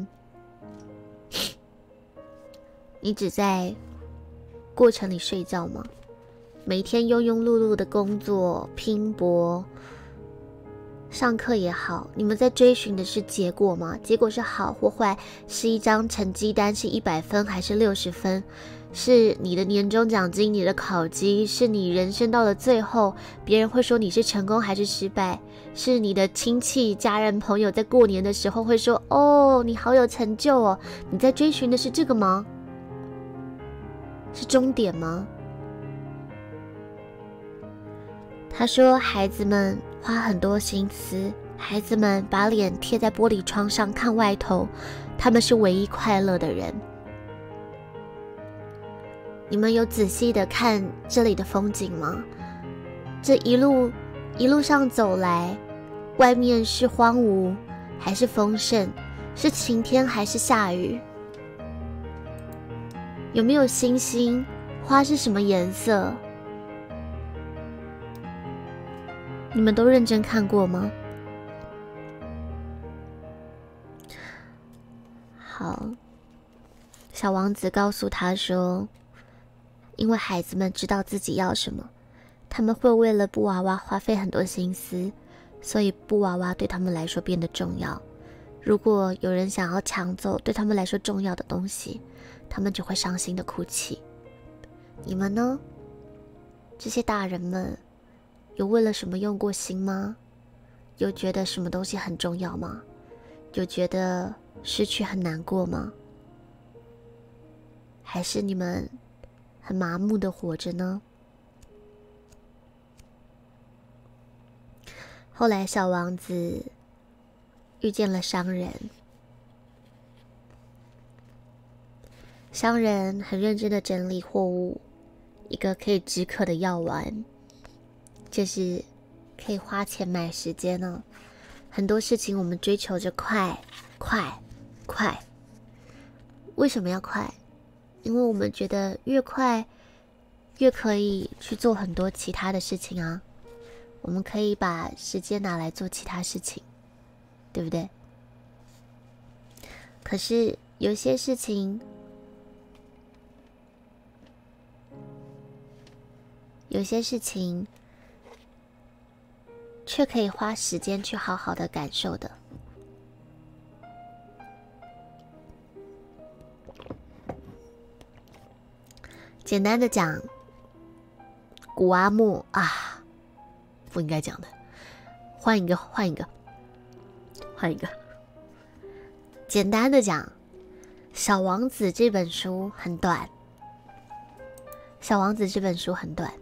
你只在过程里睡觉吗？每天庸庸碌碌的工作拼搏，上课也好，你们在追寻的是结果吗？结果是好或坏，是一张成绩单，是一百分还是六十分？是你的年终奖金，你的考绩，是你人生到了最后，别人会说你是成功还是失败？是你的亲戚、家人、朋友在过年的时候会说，哦，你好有成就哦。你在追寻的是这个吗？是终点吗？他说孩子们花很多心思，孩子们把脸贴在玻璃窗上看外头，他们是唯一快乐的人。你们有仔细的看这里的风景吗？这一路一路上走来，外面是荒芜还是丰盛？是晴天还是下雨？有没有星星？花是什么颜色？你们都认真看过吗？好，小王子告诉他说， 因为孩子们知道自己要什么，他们会为了布娃娃花费很多心思，所以布娃娃对他们来说变得重要。如果有人想要抢走对他们来说重要的东西，他们就会伤心的哭泣。你们呢？这些大人们有为了什么用过心吗？有觉得什么东西很重要吗？有觉得失去很难过吗？还是你们很麻木的活着呢？后来小王子遇见了商人，商人很认真的整理货物，一个可以止渴的药丸，就是可以花钱买时间呢。很多事情我们追求着快快快，为什么要快？因为我们觉得越快越可以去做很多其他的事情啊，我们可以把时间拿来做其他事情，对不对？可是有些事情有些事情却可以花时间去好好的感受的。简单的讲，古阿莫啊，不应该讲的，换一个，换一个，换一个。简单的讲，《小王子》这本书很短，《小王子》这本书很短。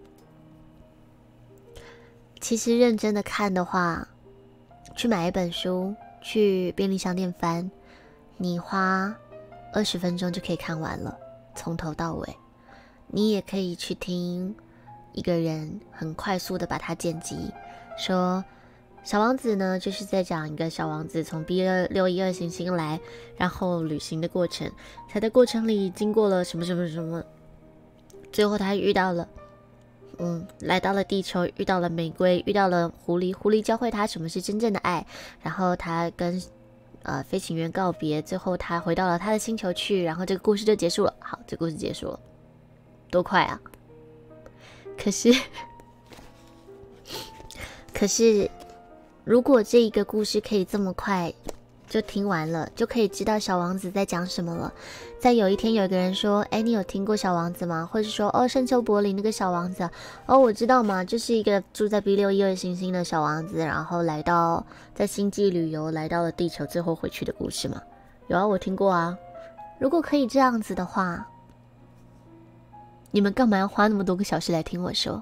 其实认真的看的话，去买一本书，去便利商店翻，你花二十分钟就可以看完了，从头到尾。你也可以去听一个人很快速的把它剪辑，说小王子呢就是在讲一个小王子从 B 六一二行星来，然后旅行的过程，他在过程里经过了什么什么什么，最后他遇到了嗯，来到了地球，遇到了玫瑰，遇到了狐狸，狐狸教会他什么是真正的爱，然后他跟呃飞行员告别，最后他回到了他的星球去，然后这个故事就结束了。好，这个故事结束了，多快啊！可是，可是，如果这一个故事可以这么快就听完了，就可以知道小王子在讲什么了。在有一天有一个人说，哎，你有听过小王子吗？或者说，哦，圣丘柏林那个小王子，哦，我知道嘛，这是一个住在 B 六一二行星的小王子，然后来到在星际旅游，来到了地球，最后回去的故事嘛。有啊，我听过啊。如果可以这样子的话，你们干嘛要花那么多个小时来听我说？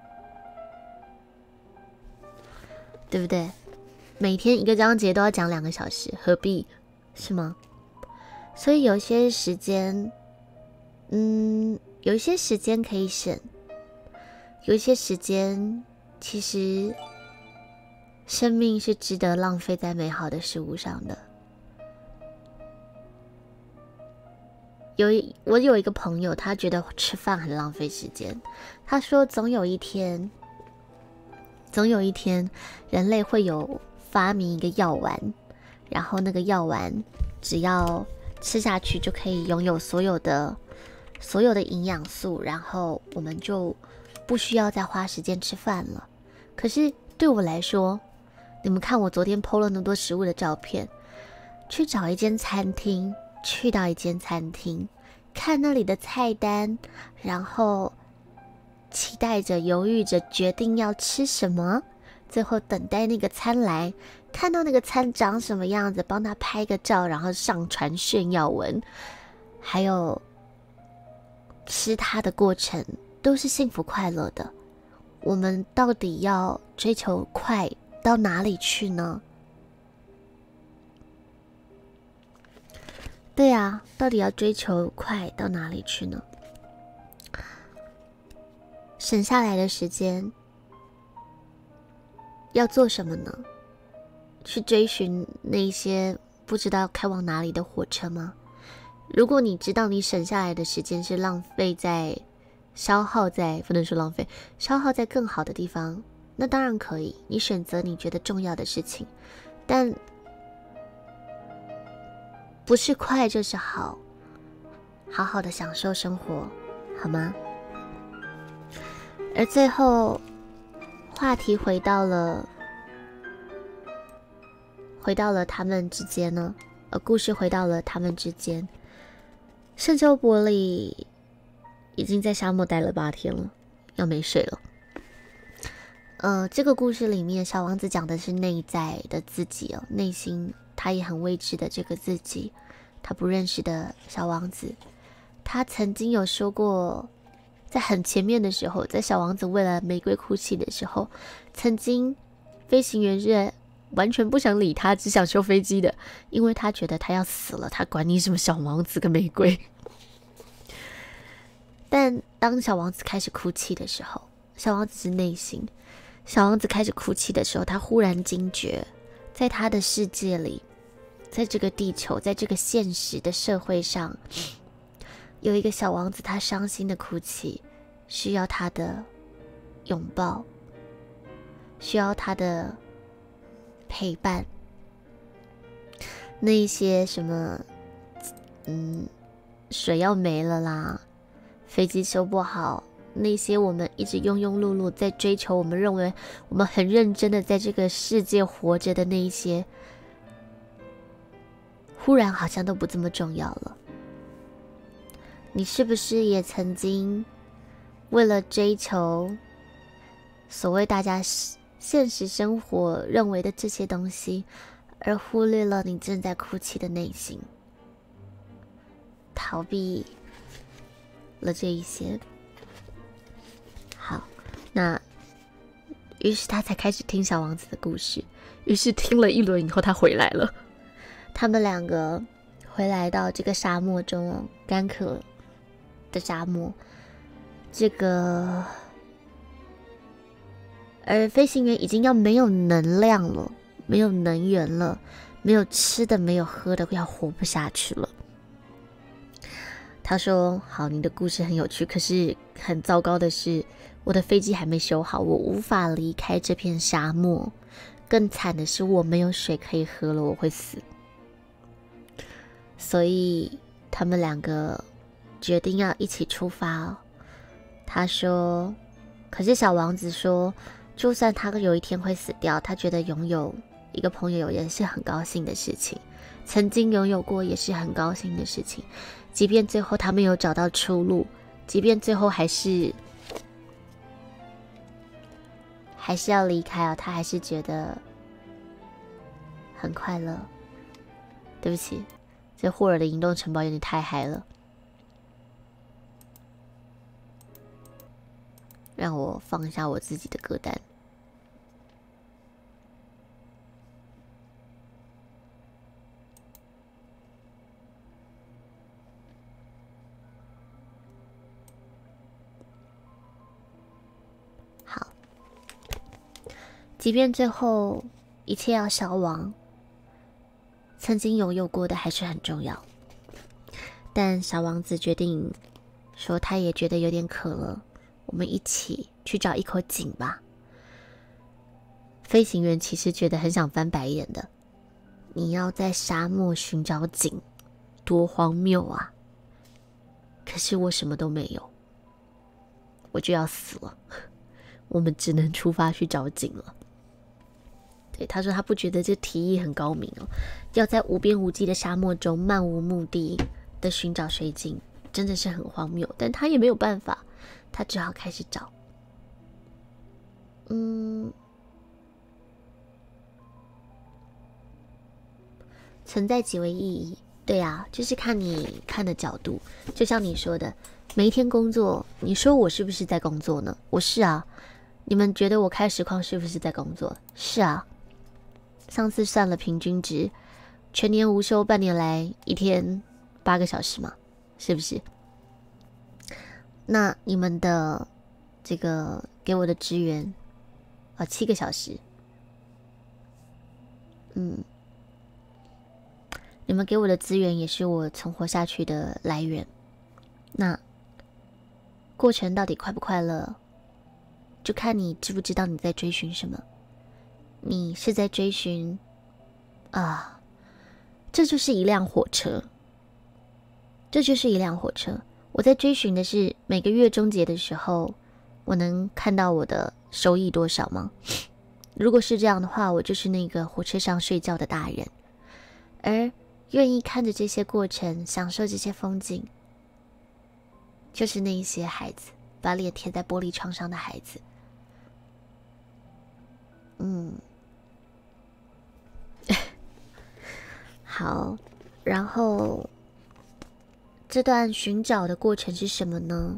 对不对？每天一个章节都要讲两个小时，何必？是吗？所以有些时间，嗯，有一些时间可以省，有一些时间其实生命是值得浪费在美好的事物上的。有我有一个朋友，他觉得吃饭很浪费时间，他说总有一天，总有一天人类会有发明一个药丸，然后那个药丸只要吃下去就可以拥有所有的所有的营养素，然后我们就不需要再花时间吃饭了。可是对我来说，你们看我昨天 po 了那么多食物的照片，去找一间餐厅，去到一间餐厅，看那里的菜单，然后期待着犹豫着决定要吃什么，最后等待那个餐来，看到那个餐长什么样子，帮他拍个照，然后上传炫耀文，还有吃它的过程都是幸福快乐的。我们到底要追求快到哪里去呢？对啊，到底要追求快到哪里去呢？省下来的时间要做什么呢？去追寻那些不知道开往哪里的火车吗？如果你知道你省下来的时间是浪费在消耗在不能说浪费消耗在更好的地方，那当然可以，你选择你觉得重要的事情，但不是快就是好，好好的享受生活，好吗？ 而最后话题回到了回到了他们之间呢，呃，故事回到了他们之间。圣丘伯里已经在沙漠待了八天了，要没水了。呃，这个故事里面，小王子讲的是内在的自己哦，内心他也很未知的这个自己，他不认识的小王子。他曾经有说过，在很前面的时候，在小王子为了玫瑰哭泣的时候，曾经飞行员是完全不想理他，只想修飞机的，因为他觉得他要死了，他管你什么小王子跟玫瑰。但当小王子开始哭泣的时候，小王子是内心，小王子开始哭泣的时候，他忽然惊觉，在他的世界里，在这个地球，在这个现实的社会上，有一个小王子，他伤心的哭泣，需要他的拥抱，需要他的陪伴。那一些什么嗯，水要没了啦，飞机修不好，那些我们一直庸庸碌碌在追求，我们认为我们很认真的在这个世界活着的那一些，忽然好像都不这么重要了。你是不是也曾经为了追求所谓大家现实生活认为的这些东西，而忽略了你正在哭泣的内心，逃避了这一些？好，那于是他才开始听小王子的故事。于是听了一轮以后，他回来了。他们两个回来到这个沙漠中哦，干渴的沙漠。这个，而飞行员已经要没有能量了，没有能源了，没有吃的，没有喝的，要活不下去了。他说：“好，你的故事很有趣，可是很糟糕的是，我的飞机还没修好，我无法离开这片沙漠。更惨的是，我没有水可以喝了，我会死。”所以他们两个决定要一起出发哦。他说，可是小王子说，就算他有一天会死掉，他觉得拥有一个朋友也是很高兴的事情，曾经拥有过也是很高兴的事情。即便最后他没有找到出路，即便最后还是还是要离开哦，他还是觉得很快乐。对不起，这霍尔的移动城堡有点太嗨了，让我放一下我自己的歌单。好，即便最后一切要消亡，曾经拥有过的还是很重要。但小王子决定说，他也觉得有点渴了，我们一起去找一口井吧。飞行员其实觉得很想翻白眼的，你要在沙漠寻找井，多荒谬啊！可是我什么都没有，我就要死了，我们只能出发去找井了。对，他说他不觉得这提议很高明哦，要在无边无际的沙漠中漫无目的的寻找水井，真的是很荒谬。但他也没有办法，他只好开始找。嗯，存在即为意义，对啊，就是看你看的角度。就像你说的，每一天工作，你说我是不是在工作呢？我是啊。你们觉得我开实况是不是在工作？是啊。上次算了平均值，全年无休，半年来一天八个小时嘛，是不是？那你们的这个给我的支援，啊，七个小时，嗯，你们给我的资源也是我存活下去的来源。那过程到底快不快乐，就看你知不知道你在追寻什么。你是在追寻啊，这就是一辆火车，这就是一辆火车。我在追寻的是每个月终结的时候， 我能看到我的收益多少吗？如果是这样的话，我就是那个火车上睡觉的大人，而愿意看着这些过程，享受这些风景，就是那一些孩子，把脸贴在玻璃窗上的孩子。嗯，好，然后这段寻找的过程是什么呢？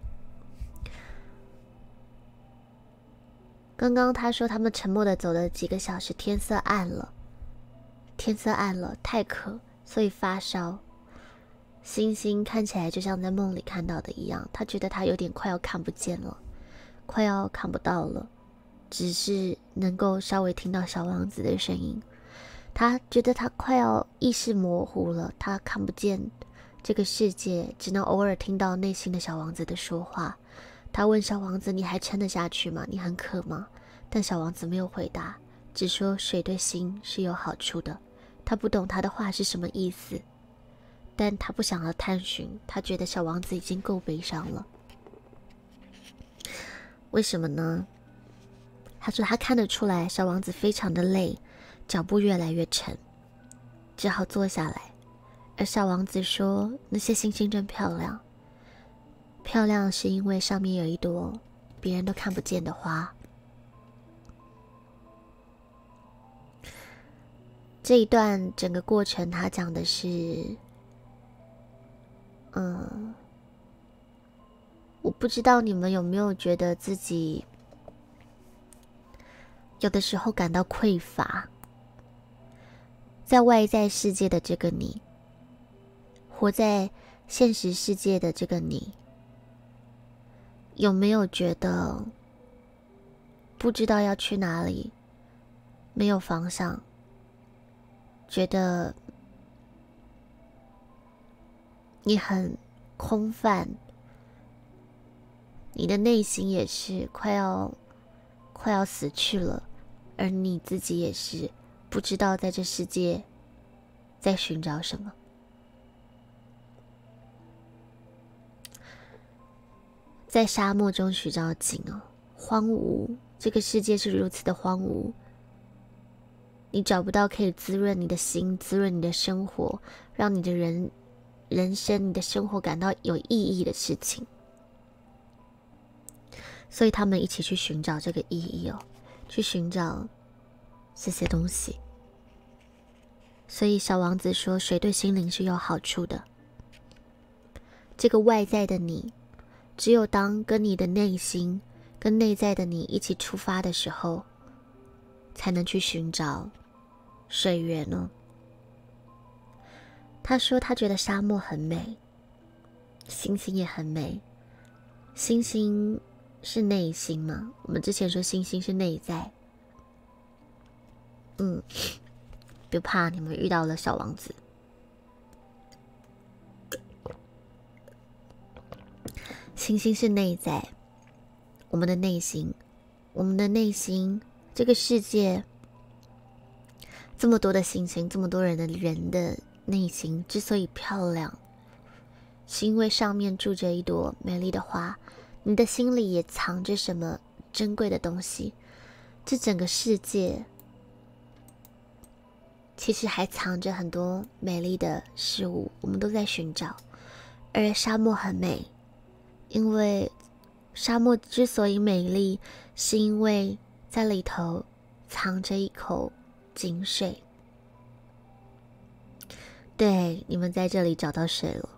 刚刚他说他们沉默的走了几个小时，天色暗了，天色暗了，太渴，所以发烧。星星看起来就像在梦里看到的一样，他觉得他有点快要看不见了，快要看不到了，只是能够稍微听到小王子的声音。他觉得他快要意识模糊了，他看不见这个世界，只能偶尔听到内心的小王子的说话。他问小王子：“你还撑得下去吗？你很渴吗？”但小王子没有回答，只说水对心是有好处的。他不懂他的话是什么意思，但他不想要探寻，他觉得小王子已经够悲伤了。为什么呢？他说他看得出来小王子非常的累，脚步越来越沉，只好坐下来。而小王子说，那些星星真漂亮，漂亮是因为上面有一朵别人都看不见的花。这一段整个过程他讲的是嗯，我不知道你们有没有觉得自己有的时候感到匮乏，在外在世界的这个你，活在现实世界的这个你，有没有觉得不知道要去哪里，没有方向，觉得你很空泛，你的内心也是快要快要死去了，而你自己也是不知道在这世界在寻找什么。在沙漠中寻找景哦，荒芜，这个世界是如此的荒芜，你找不到可以滋润你的心，滋润你的生活，让你的人人生你的生活感到有意义的事情。所以他们一起去寻找这个意义哦，去寻找这些东西。所以小王子说，水对心灵是有好处的。这个外在的你，只有当跟你的内心跟内在的你一起出发的时候，才能去寻找水源哦。他说他觉得沙漠很美，星星也很美。星星是内心嘛，我们之前说星星是内在。嗯，别怕，你们遇到了小王子。星星是内在，我们的内心，我们的内心，这个世界，这么多的星星，这么多人的人的内心之所以漂亮，是因为上面住着一朵美丽的花，你的心里也藏着什么珍贵的东西。这整个世界其实还藏着很多美丽的事物，我们都在寻找。而沙漠很美，因为沙漠之所以美丽，是因为在里头藏着一口井水。对，你们在这里找到水了。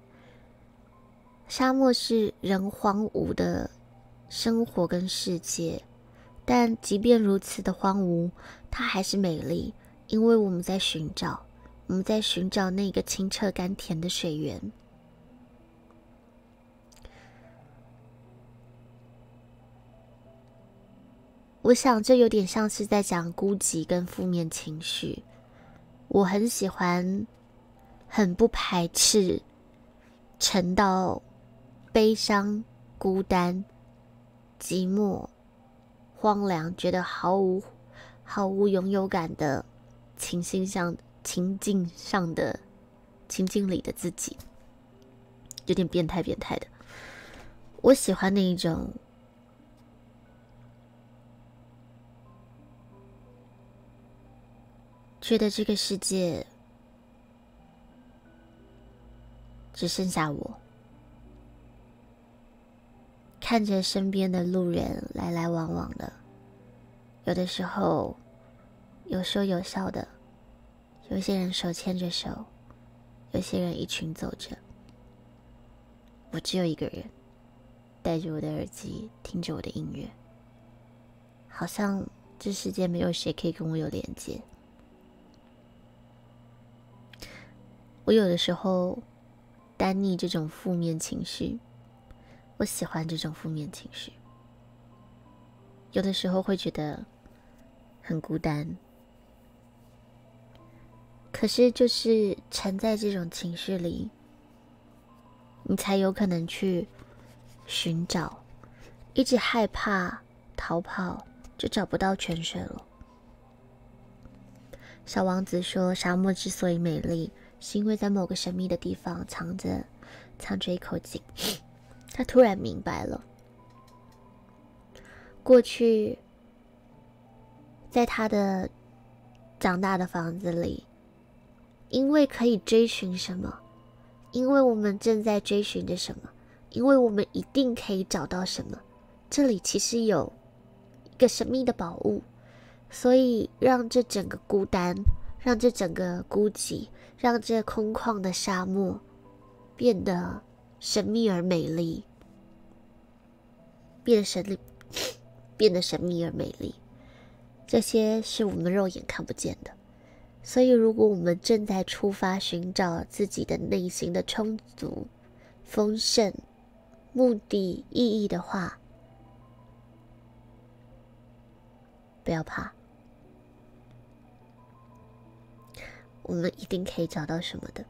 沙漠是人荒芜的生活跟世界，但即便如此的荒芜，它还是美丽，因为我们在寻找，我们在寻找那个清澈甘甜的水源。我想这有点像是在讲孤寂跟负面情绪。我很喜欢，很不排斥沉到悲伤、孤单、寂寞、荒凉，觉得毫无毫无拥有感的情境上情境上的情境里的自己，有点变态变态的。我喜欢那一种觉得这个世界只剩下我，看着身边的路人来来往往的，有的时候有说有笑的，有些人手牵着手，有些人一群走着，我只有一个人，戴着我的耳机，听着我的音乐，好像这世界没有谁可以跟我有连接。我有的时候单逆这种负面情绪，我喜欢这种负面情绪，有的时候会觉得很孤单，可是就是沉在这种情绪里，你才有可能去寻找，一直害怕逃跑就找不到泉水了。小王子说，沙漠之所以美丽，是因为在某个神秘的地方藏着藏着一口井。他突然明白了，过去在他的长大的房子里，因为可以追寻什么，因为我们正在追寻着什么，因为我们一定可以找到什么，这里其实有一个神秘的宝物，所以让这整个孤单，让这整个孤寂，让这空旷的沙漠变得神秘而美丽，变得神秘，变得神秘而美丽。这些是我们肉眼看不见的，所以如果我们正在出发寻找自己的内心的充足、丰盛、目的、意义的话，不要怕，我们一定可以找到什么的。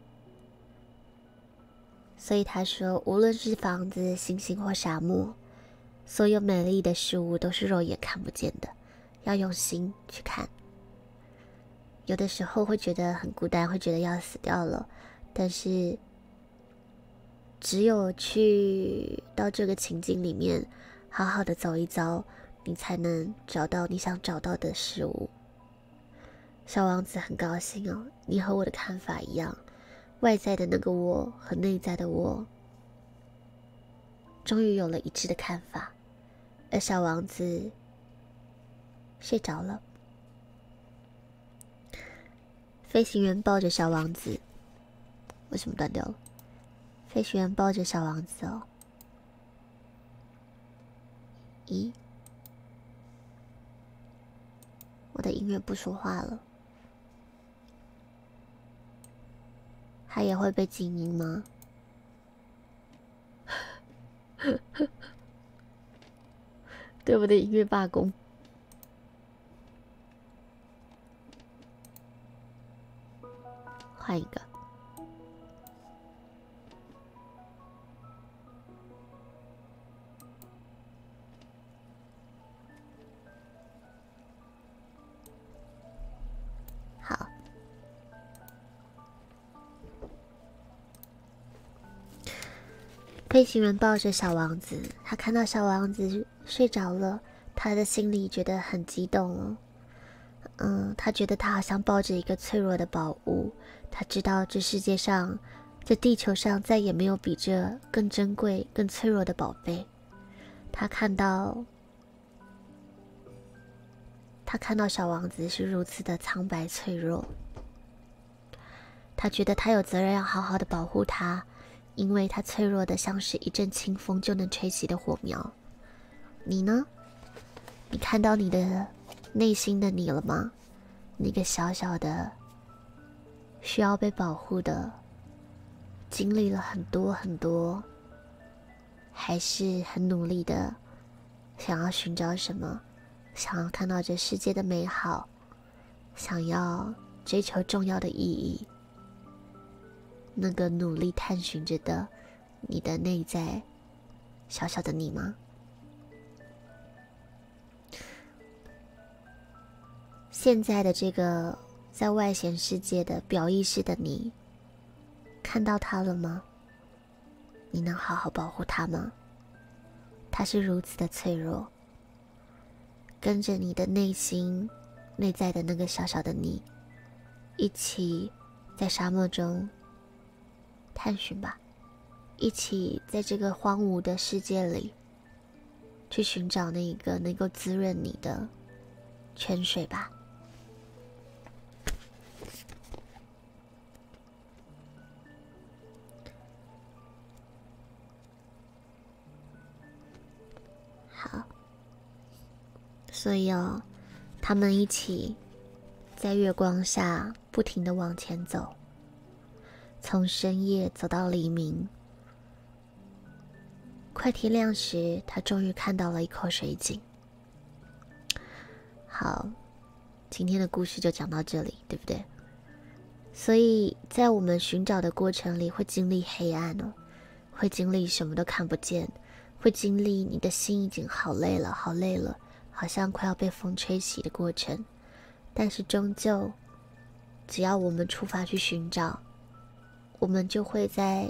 所以他说，无论是房子、星星或沙漠，所有美丽的事物都是肉眼看不见的，要用心去看。有的时候会觉得很孤单，会觉得要死掉了，但是只有去到这个情境里面，好好的走一遭，你才能找到你想找到的事物。小王子很高兴哦，你和我的看法一样，外在的那个我和内在的我终于有了一致的看法。而小王子睡着了，飞行员抱着小王子，为什么断掉了？飞行员抱着小王子哦，咦，我的音乐不说话了，它也会被静音吗？对我的音乐罢工。换一个。好。飞行员抱着小王子，他看到小王子睡着了，他的心里觉得很激动哦。嗯，他觉得他好像抱着一个脆弱的宝物，他知道这世界上，这地球上再也没有比这更珍贵、更脆弱的宝贝。他看到，他看到小王子是如此的苍白脆弱，他觉得他有责任要好好的保护他，因为他脆弱的像是一阵清风就能吹熄的火苗。你呢？你看到你的内心的你了吗？那个小小的需要被保护的，经历了很多很多，还是很努力的想要寻找什么，想要看到这世界的美好，想要追求重要的意义，那个努力探寻着的你的内在小小的你吗？现在的这个在外显世界的表意识的你，看到他了吗？你能好好保护他吗？他是如此的脆弱，跟着你的内心内在的那个小小的你一起在沙漠中探寻吧，一起在这个荒芜的世界里去寻找那个能够滋润你的泉水吧。好，所以哦，他们一起在月光下不停地往前走，从深夜走到黎明。快天亮时，他终于看到了一口水井。好，今天的故事就讲到这里，对不对？所以在我们寻找的过程里，会经历黑暗哦，会经历什么都看不见，会经历你的心已经好累了，好累了，好像快要被风吹起的过程。但是终究，只要我们出发去寻找，我们就会在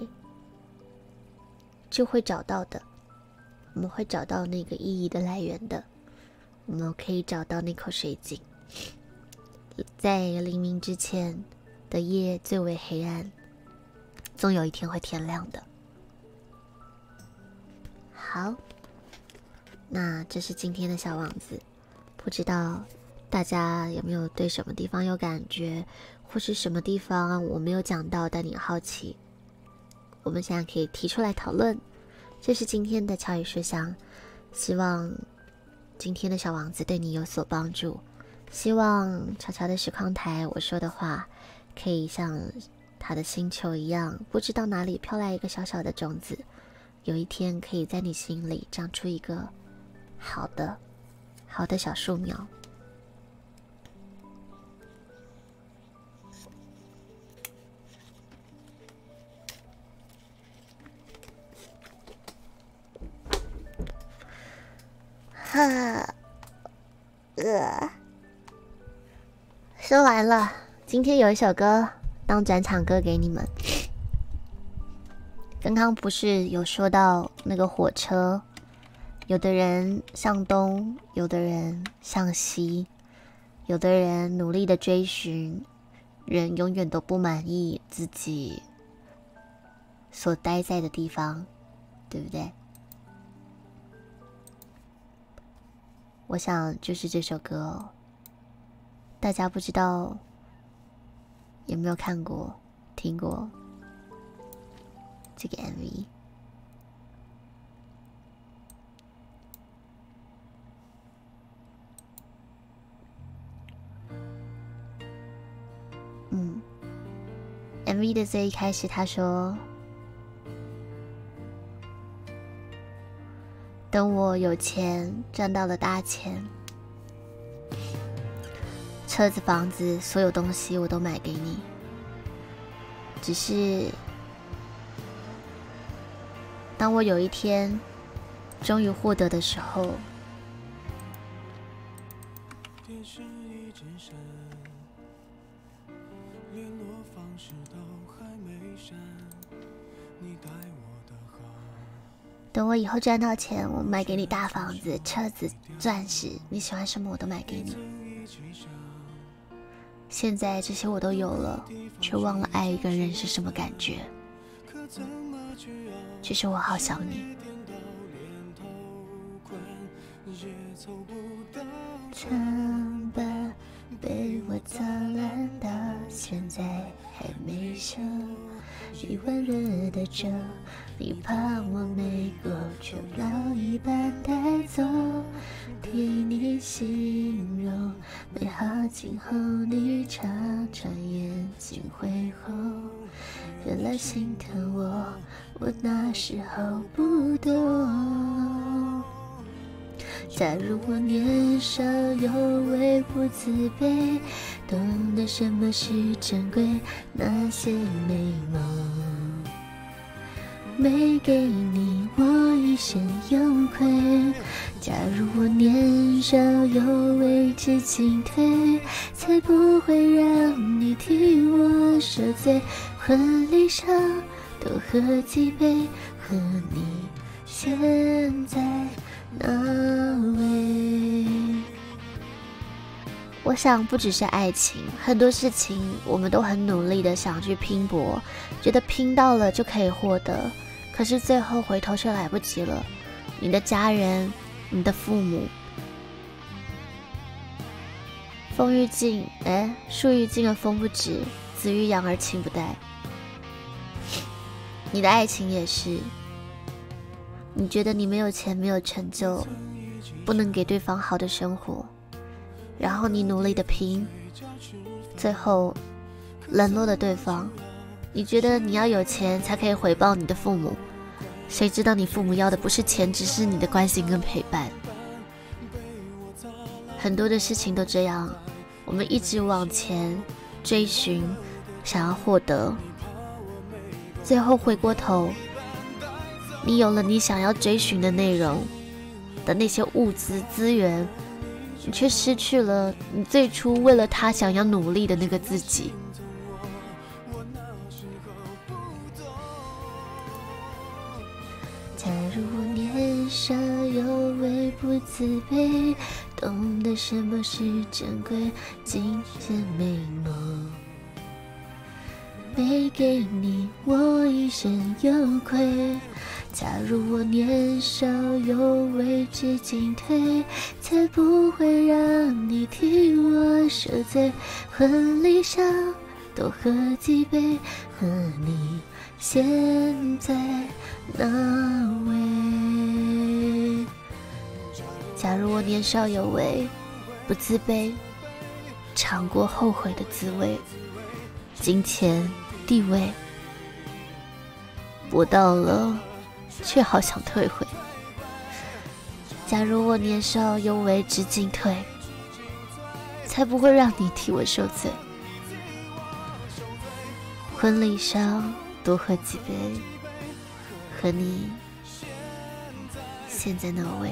就会找到的，我们会找到那个意义的来源的，我们可以找到那口水井。在黎明之前的夜最为黑暗，总有一天会天亮的。好，那这是今天的小王子，不知道大家有没有对什么地方有感觉，或是什么地方我没有讲到但你好奇，我们现在可以提出来讨论。这是今天的巧语书香，希望今天的小王子对你有所帮助，希望悄悄的时光台我说的话可以像他的星球一样，不知道哪里飘来一个小小的种子，有一天可以在你心里长出一个好的好的小树苗。哈，呃，说完了。今天有一首歌当转场歌给你们。刚刚不是有说到那个火车，有的人向东，有的人向西，有的人努力的追寻，人永远都不满意自己所待在的地方，对不对？我想就是这首歌哦，大家不知道有没有看过、听过这个 M V？ 嗯 ，M V 的最一开始他说，等我有钱赚到了大钱，车子房子所有东西我都买给你，只是当我有一天终于获得的时候，等我以后赚到钱，我买给你大房子、车子、钻石，你喜欢什么我都买给你。现在这些我都有了，却忘了爱一个人是什么感觉。其实我好想你。长发被我擦烂，到现在还没收。你温热的酒，你怕我没够，就老一般带走。替你形容美好今后，你常常眼睛会红。原来心疼我，我那时候不懂。假如我年少有为不自卑，懂得什么是珍贵，那些美梦没给你，我一生有愧。假如我年少有为知进退，才不会让你替我受罪。婚礼上多喝几杯，和你现在那位。 我想不只是爱情，很多事情我们都很努力的想去拼搏，觉得拼到了就可以获得，可是最后回头却来不及了。你的家人，你的父母，风欲静，哎，树欲静而风不止，子欲养而亲不待。你的爱情也是，你觉得你没有钱，没有成就，不能给对方好的生活，然后你努力的拼，最后冷落了对方。你觉得你要有钱才可以回报你的父母，谁知道你父母要的不是钱，只是你的关心跟陪伴。很多的事情都这样，我们一直往前追寻，想要获得，最后回过头，你有了你想要追寻的内容的那些物资资源，你却失去了你最初为了他想要努力的那个自己。假如我年少有为不自卑，懂得什么是珍贵，今天美梦没给你，我一生有愧。假如我年少有为知进退，才不会让你替我受罪。婚礼上多喝几杯，和你现在哪位？假如我年少有为不自卑，尝过后悔的滋味，金钱地位博到了，却好想退回。假如我年少有为知进退，才不会让你替我受罪。婚礼上多喝几杯，和你现在哪位？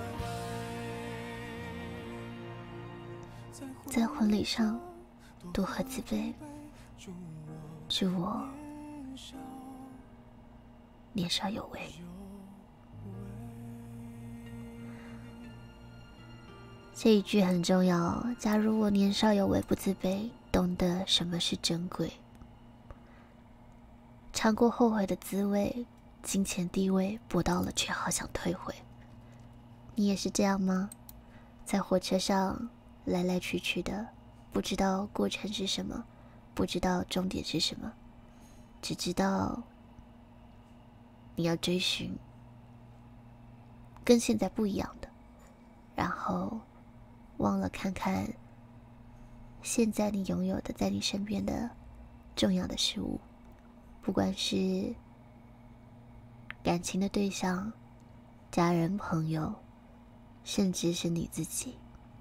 在婚礼上多喝几杯，祝我年少有为。这一句很重要，假如我年少有为不自卑，懂得什么是珍贵，尝过后悔的滋味，金钱地位博到了却好想退回。你也是这样吗？在火车上来来去去的，不知道过程是什么，不知道终点是什么，只知道你要追寻跟现在不一样的，然后忘了看看现在你拥有的在你身边的重要的事物，不管是感情的对象、家人、朋友，甚至是你自己。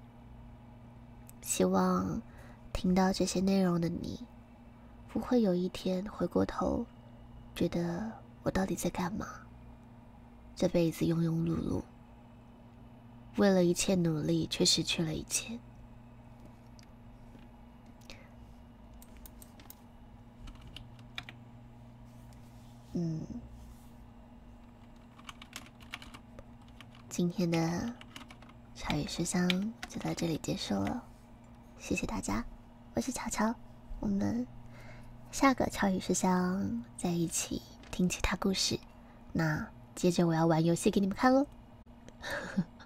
希望听到这些内容的你，不会有一天回过头觉得我到底在干嘛？这辈子庸庸碌碌，为了一切努力却失去了一切。嗯，今天的茶语诗香就到这里结束了，谢谢大家，我是巧巧，我们下个巧语诗香在一起听其他故事。那接着我要玩游戏给你们看喽。